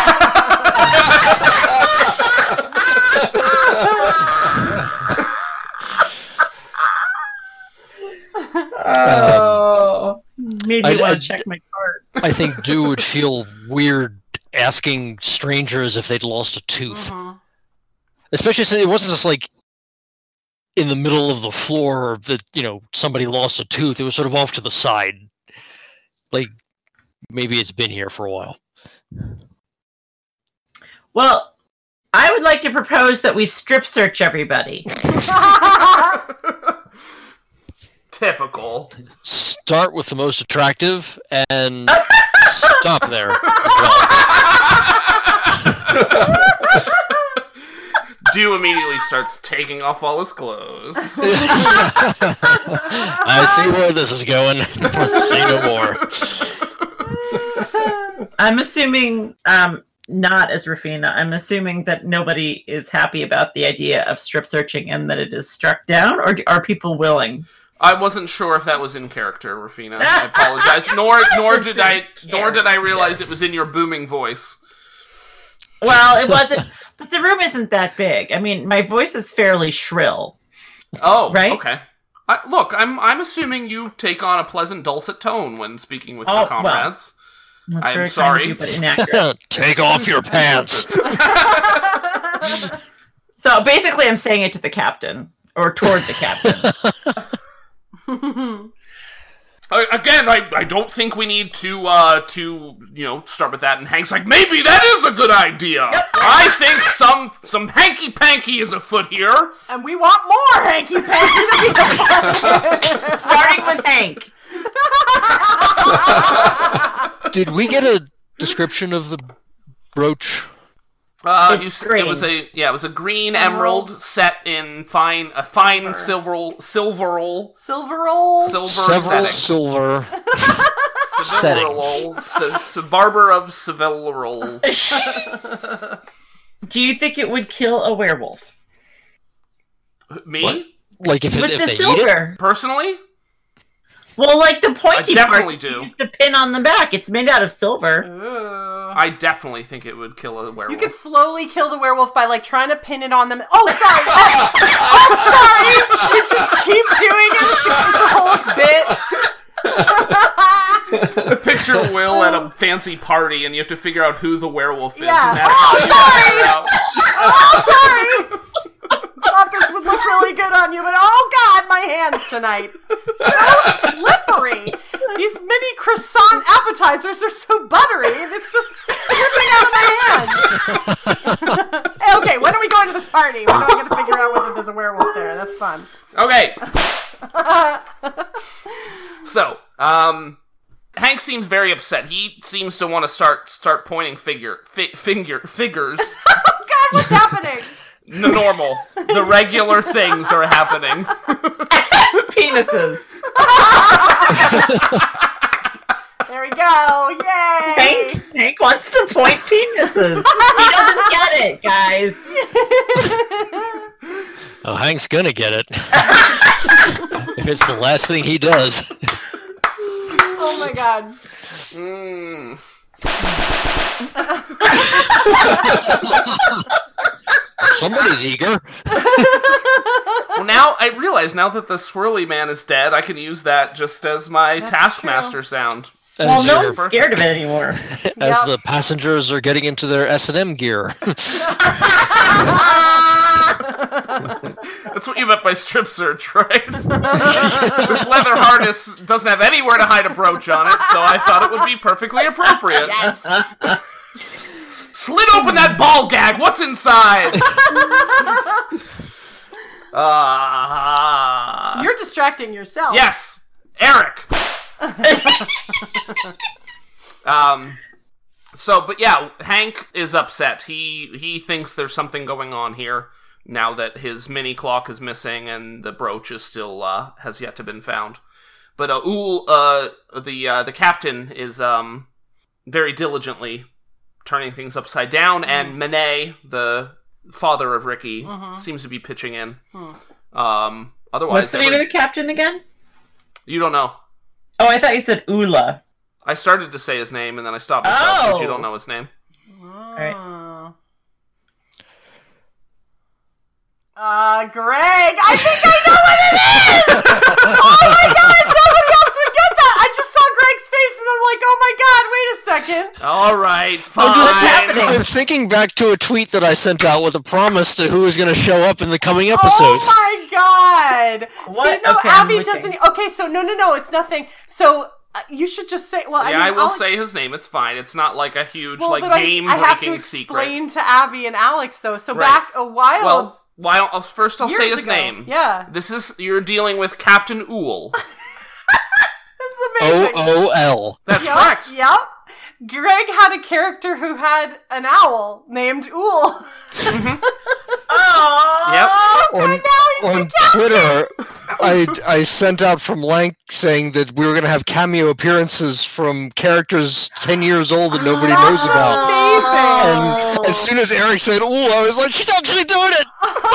Oh, maybe I- you want I- to check my cards. I think Dew would feel weird asking strangers if they'd lost a tooth. Mhm. Especially since it wasn't just like in the middle of the floor that, you know, somebody lost a tooth. It was sort of off to the side. Like, maybe it's been here for a while. Well, I would like to propose that we strip search everybody. Typical. Start with the most attractive and stop there. Well, Dew immediately starts taking off all his clothes. I see where this is going. Say no more. I'm assuming, um, not as Rafina, I'm assuming that nobody is happy about the idea of strip searching and that it is struck down, or are people willing? I wasn't sure if that was in character, Rafina. I apologize. Nor nor did I nor did I realize it was in your booming voice. Well, it wasn't, but the room isn't that big. I mean, my voice is fairly shrill. Oh, Right? okay. I, look, I'm I'm assuming you take on a pleasant dulcet tone when speaking with Oh, your well. comrades. That's I'm very kind sorry. of you, but inaccurate. Take off your pants. So basically, I'm saying it to the captain, or toward the captain. Uh, again, I, I don't think we need to uh to you know start with that. And Hank's like, maybe that is a good idea. I think some some hanky panky is afoot here. And we want more hanky panky to be Starting with Hank. Did we get a description of the brooch? Uh, It's you, s- green. it was a yeah, it was a green Emerald. emerald, set in fine a fine Silver. silver silveral Silver roll. silver Several setting. silver. Several s- s- barber of several. Do you think it would kill a werewolf? Me What? Like if, it, With if the they eat it? silver? personally, Well, like the pointy I definitely part, do. you use the pin on the back. It's made out of silver. Ooh. I definitely think it would kill a werewolf. You could slowly kill the werewolf by like trying to pin it on them. Oh, sorry. Oh, I'm sorry. You just keep doing it. It's, it's a whole bit. Picture Will at a fancy party, and you have to figure out who the werewolf is. Yeah. And that's Oh, how you figure it out. Oh, sorry. Thought this would look really good on you, but oh god, my hands tonight. So slippery. These mini croissant appetizers are so buttery, and it's just slipping out of my hands. Okay, when are we going to this party? When are we going to figure out whether there's a werewolf there? That's fun. Okay. So, um, Hank seems very upset. He seems to want to start start pointing figure fi- finger figures. Oh god, what's happening? The normal, the regular things are happening. Penises. There we go. Yay! Hank, Hank wants to point penises. He doesn't get it, guys. Oh, Hank's gonna get it. If it's the last thing he does. Oh my god. Mm. Somebody's eager. Well, now I realize now that the swirly man is dead, I can use that just as my That's Taskmaster sound. Well, As, no your- one's scared of it anymore. as Yep. the passengers are getting into their S and M gear. That's what you meant by strip search, right? This leather harness doesn't have anywhere to hide a brooch on it, so I thought it would be perfectly appropriate. Yes. Slit open that ball gag. What's inside? Ah. uh, You're distracting yourself. Yes, Eric. um. So, but yeah, Hank is upset. He he thinks there's something going on here now that his mini clock is missing and the brooch is still uh, has yet to been found. But uh, Ool, uh, the uh, the captain is um very diligently turning things upside down, mm. and Manet, the father of Ricky, mm-hmm. seems to be pitching in. Mm. Um, otherwise, what's the name every... of the captain again? You don't know. Oh, I thought you said Ula. I started to say his name and then I stopped myself because oh. you don't know his name. All right. Uh, Greg, I think I know what it is! Oh my god, nobody else would get that! I just saw Greg's face and I'm like, oh my god, wait a second. Alright, fine. I'm, just, I'm thinking back to a tweet that I sent out with a promise to who was going to show up in the coming episodes. Oh my god! What? See, no, Okay, Abby I'm looking. doesn't... Okay, so no, no, no, it's nothing. So... Uh, you should just say. Well, yeah, I, mean, I will I'll, say his name. It's fine. It's not like a huge, well, like, but game I, I have to breaking secret. explain to Abby and Alex though. So Right. back a while. Well, why don't, first I'll say years his ago. name. Yeah, This is you're dealing with Captain Ool. this is amazing. O O L. That's yep, correct. Yep. Greg had a character who had an owl named Ool. Oh. Yep. On, And now he's on the captain. Twitter, I, I sent out from Lank saying that we were going to have cameo appearances from characters ten years old that nobody That's knows about. amazing. And as soon as Eric said, "Ooh," I was like, "He's actually doing it!"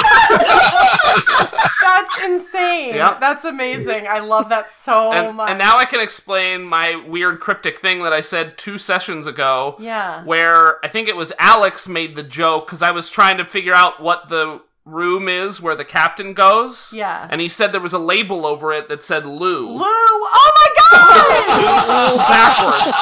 That's insane. Yep. That's amazing. I love that so And, much. and now I can explain my weird cryptic thing that I said two sessions ago. Yeah. Where I think it was Alex made the joke because I was trying to figure out what the room is where the captain goes. Yeah. And he said there was a label over it that said Lou. Lou. Oh my god. Backwards.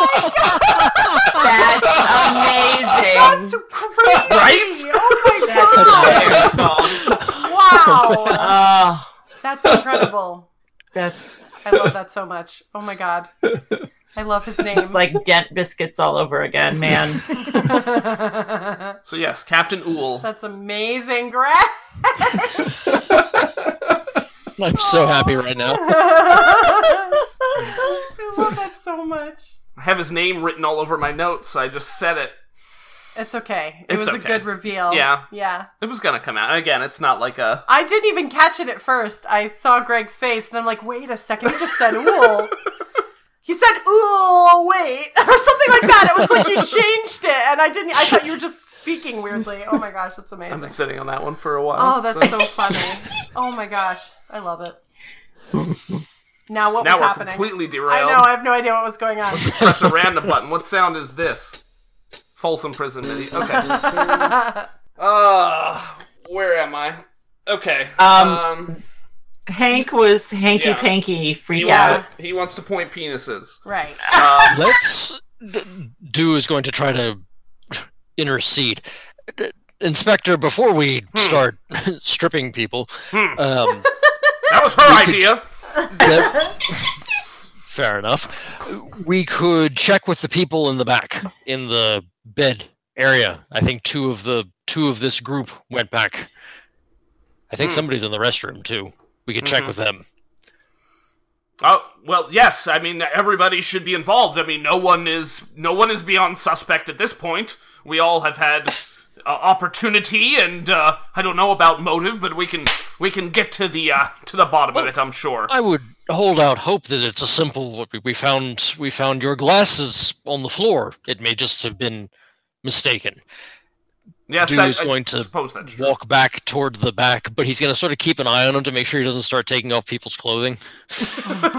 That's amazing. That's crazy. Right? Oh my god. Wow. Oh, That's incredible. that's I love that so much. Oh my god. I love his name. it's like Dent biscuits all over again, man. So yes, Captain Ool. That's amazing, Greg. I'm so happy right now. I love that so much. I have his name written all over my notes, so I just said it. It's okay. It It's was okay. a good reveal. Yeah. Yeah. It was gonna come out. And again, it's not like a... I didn't even catch it at first. I saw Greg's face, and I'm like, wait a second, he just said "ool." He said "ooh, wait," or something like that. It was like you changed it, and I didn't. I thought you were just speaking weirdly. Oh my gosh, that's I've amazing. been sitting on that one for a while. Oh, that's so, so funny. Oh my gosh, I love it. Now what now was we're happening? completely I derailed. know. I have no idea what was going on. Press a random button. What sound is this? Folsom Prison Midi. Okay. Uh, where am I? Okay. Um, Um, Hank was hanky Yeah. panky he, freak wants out. to, he wants to point penises. Right. Um, Let's. Do is going to try to intercede. Inspector, before we start stripping people, Hmm. um, that was her we could- idea. that- fair enough. We could check with the people in the back, in the bed area. I think two of the two of this group went back. I think Hmm. somebody's in the restroom too. We could check Mhm. with them. Oh well, yes. I mean, everybody should be involved. I mean, no one is no one is beyond suspect at this point. We all have had uh, opportunity, and uh, I don't know about motive, but we can we can get to the uh, to the bottom of it. I'm sure. I would hold out hope that it's a simple. we- We found we found your glasses on the floor. It may just have been mistaken. Yes, Dude I, is I going to suppose that's true. Walk back toward the back, but he's going to sort of keep an eye on him to make sure he doesn't start taking off people's clothing. All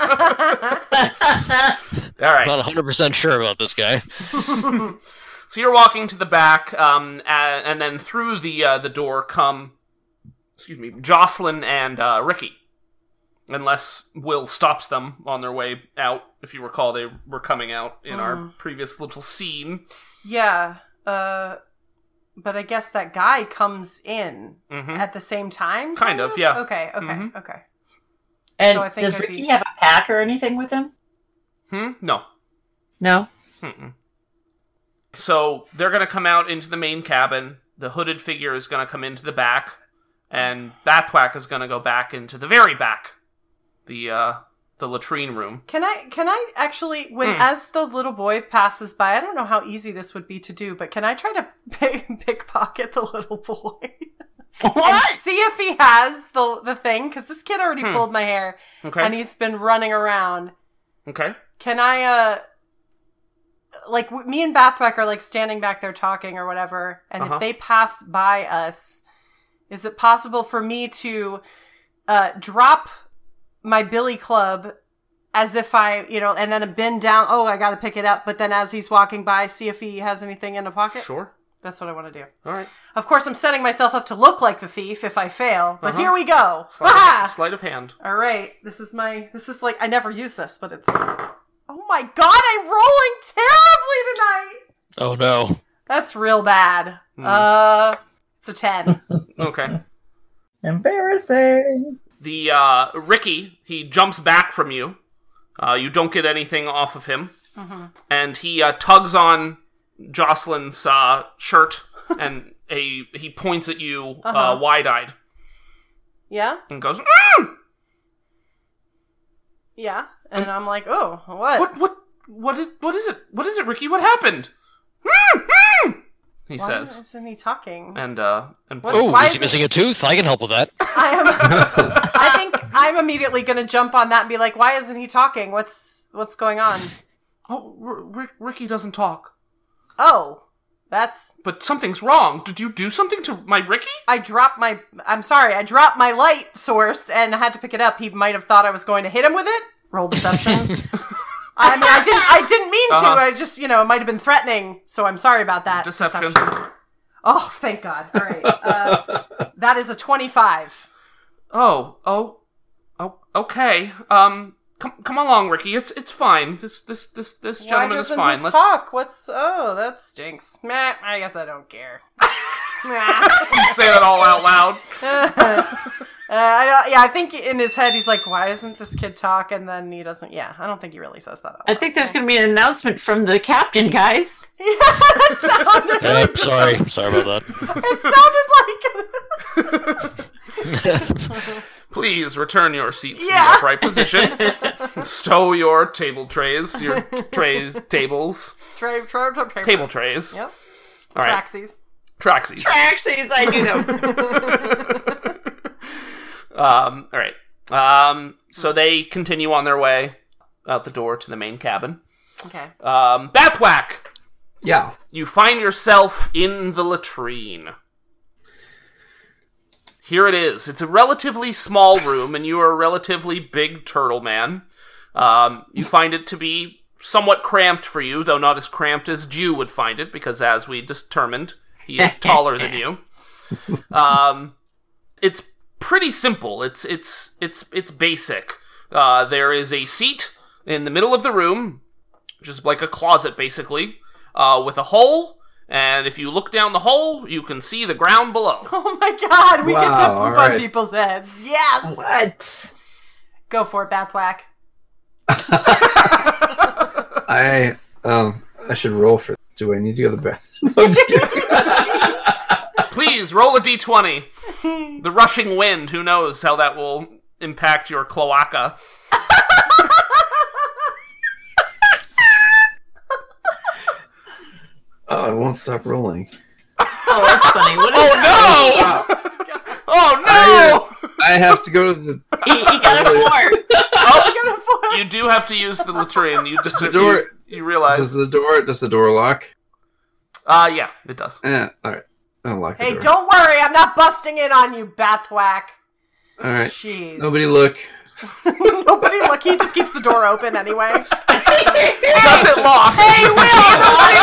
right. Not one hundred percent sure about this guy. So you're walking to the back, um, and, and then through the uh, the door come, excuse me, Jocelyn and uh, Ricky. Unless Will stops them on their way out. If you recall, they were coming out in our previous little scene. Yeah. Uh, but I guess that guy comes in Mm-hmm. at the same time? Kind of, yeah. Okay, okay, Mhm. okay. And So I think does I'd Ricky be- have a pack or anything with him? Hmm? No. No. Mm-mm. So they're going to come out into the main cabin. The hooded figure is going to come into the back. And Bathwack is going to go back into the very back. The, uh, the latrine room. Can I can I actually when Hmm. as the little boy passes by, I don't know how easy this would be to do, but can I try to pick, pickpocket the little boy? And What? see if he has the the thing, because this kid already Hmm. pulled my hair Okay. and he's been running around. Okay. Can I uh like w- me and Bathwack are like standing back there talking or whatever, and Uh-huh. if they pass by us, is it possible for me to uh drop my billy club as if I, you know, and then bend down, oh, I gotta pick it up, but then as he's walking by, see if he has anything in a pocket? Sure. That's what I want to do. All right. Of course, I'm setting myself up to look like the thief if I fail, but Uh-huh. here we go. Sleight Ha! of, sleight of hand. All right, this is my, this is like, I never use this, but it's, oh my god, I'm rolling terribly tonight! Oh no. That's real bad. Hmm. Uh, it's a ten. Okay. Embarrassing. The, uh, Ricky, he jumps back from you. Uh, you don't get anything off of him. Mm-hmm. And he, uh, tugs on Jocelyn's, uh, shirt, and a, he points at you, Uh-huh. uh, wide-eyed, Yeah? and goes, "Mm! Yeah. And I'm like, oh, what? What, what, what is, what is it? What is it, Ricky? What happened? Mm, mm," he Why says. isn't he talking? And, uh, and What- Oh, why is he is it- missing a tooth? I can help with that. I am. I think I'm immediately going to jump on that and be like, "Why isn't he talking? What's what's going on?" Oh, R- Rick, Ricky doesn't talk. Oh, that's. But something's wrong. Did you do something to my Ricky? I dropped my. I'm sorry. I dropped my light source and I had to pick it up. He might have thought I was going to hit him with it. Roll deception. I mean, I didn't. I didn't mean Uh-huh. to. I just, you know, it might have been threatening. So I'm sorry about that. Deception. Oh, thank God. All right. Uh, that is a twenty-five. Oh, oh, oh, okay. Um, come, come along, Ricky. It's, it's fine. This, this, this, this gentleman Why is doesn't fine. he Let's talk. What's? Oh, that stinks. Meh, I guess I don't care. Nah. say that all out loud. Uh, I don't, yeah, I think in his head he's like, "Why doesn't this kid talk?" And then he doesn't. Yeah, I don't think he really says that. Out I loud. think there's going to be an announcement from the captain, guys. Yeah, it sounded, Yep, sorry. Sorry about it sounded like. Please return your seats Yeah. to the upright position. Stow your table trays, your trays, tables, Tra- tra- tra- tra- table trays. Yep. All right, Traxies. Traxies. Traxies, I knew that. Um, all right. Um, so they continue on their way out the door to the main cabin. Okay. Um, Bathwack, Yeah. you find yourself in the latrine. Here it is. It's a relatively small room, and you are a relatively big turtle man. Um, you find it to be somewhat cramped for you, though not as cramped as Jew would find it, because as we determined, he is taller than you. Um, it's pretty simple. It's it's it's it's basic. Uh, there is a seat in the middle of the room, which is like a closet, basically, uh, with a hole. And if you look down the hole, you can see the ground below. Oh my God, we get to Wow, poop all on right. people's heads. Yes. What? Go for it, Bathwack. I um I should roll for. Do I need to go to the bathroom? I'm just kidding. Please roll a d twenty. The rushing wind, who knows how that will impact your cloaca. Oh, I won't stop rolling. Oh, that's funny. What is Oh no! Oh no! I have to go to the He, he got a four. Oh, you do have to use the latrine. You just The door- You, you realize. Does the door? Does the door lock? Uh yeah, it does. Yeah. All right. Unlock the Hey, door. don't worry. I'm not busting in on you, Bathwack. All right. Jeez. Nobody look. Nobody look. He just keeps the door open anyway. Does it lock? Hey, Will!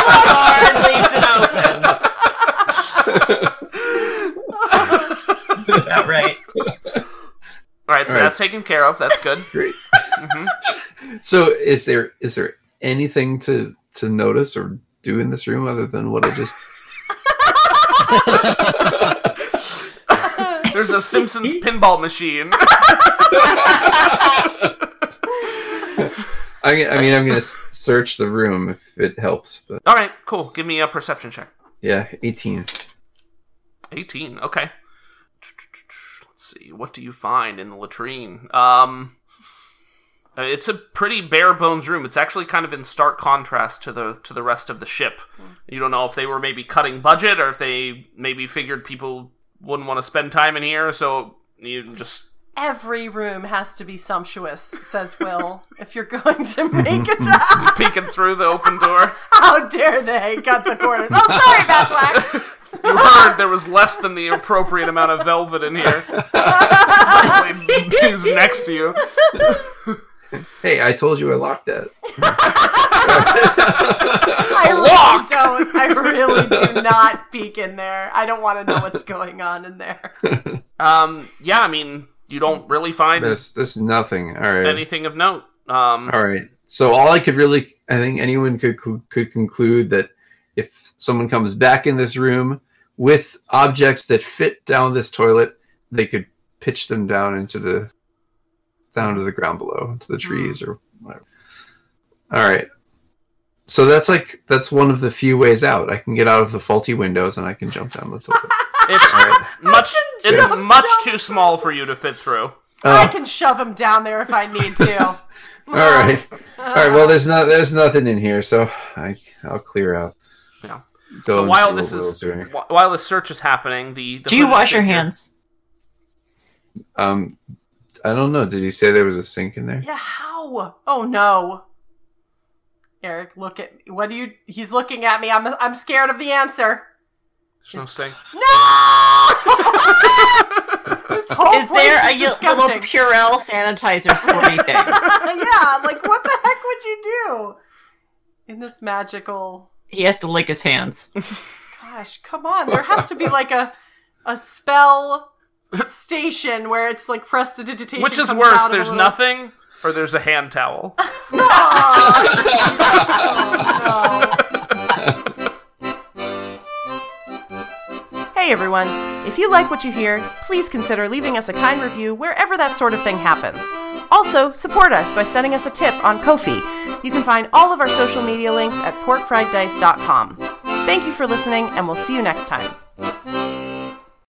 Door leaves it open. Not right. All right, so All right. that's taken care of. That's good. Great. hmm So, is there is there anything to to notice or do in this room other than what I just? There's a Simpsons pinball machine. I, I mean, I'm gonna search the room if it helps. But All right, cool. Give me a perception check. yeah, eighteen. eighteen. Okay. Let's see. What do you find in the latrine? Um, it's a pretty bare bones room. It's actually kind of in stark contrast to the to the rest of the ship. You don't know if they were maybe cutting budget or if they maybe figured people wouldn't want to spend time in here, so you just. Every room has to be sumptuous, says Will, if you're going to make it out. Peeking through the open door. How dare they cut the corners? Oh, sorry, Bathwack. You heard there was less than the appropriate amount of velvet in here. He's next to you. Hey, I told you I locked that. I really don't. I really do not peek in there. I don't want to know what's going on in there. Um, yeah, I mean, you don't really find There's, there's nothing. All right. anything of note. Um, All right. So all I could really, I think anyone could could conclude that if someone comes back in this room with objects that fit down this toilet, they could pitch them down into the down to the ground below, to the trees or whatever. All right. So that's like that's one of the few ways out. I can get out of the faulty windows and I can jump down the toilet. It's All right. much. It's jump much down too the small for you to fit through. I Uh, can shove him down there if I need to. all right. All right. Well, there's not there's nothing in here, so I I'll clear out. Yeah. Go So and while see this what Will's is doing. wh- while this search is happening, the, the Do you hooded wash your figure- hands? Um, I don't know. Did he say there was a sink in there? Yeah, how? Oh no. Eric, look at what do you he's looking at me. I'm I'm scared of the answer. There's no sink. No! This whole Is place there a is y- little disgusting. Purell sanitizer squirty thing? Yeah, like what the heck would you do in this magical? He has to lick his hands. Gosh, come on! There has to be like a a spell station where it's like prestidigitation. Which is comes worse? out of a There's little- nothing, or there's a hand towel. Hey everyone! If you like what you hear, please consider leaving us a kind review wherever that sort of thing happens. Also, support us by sending us a tip on Ko-fi. You can find all of our social media links at pork fried dice dot com. Thank you for listening, and we'll see you next time.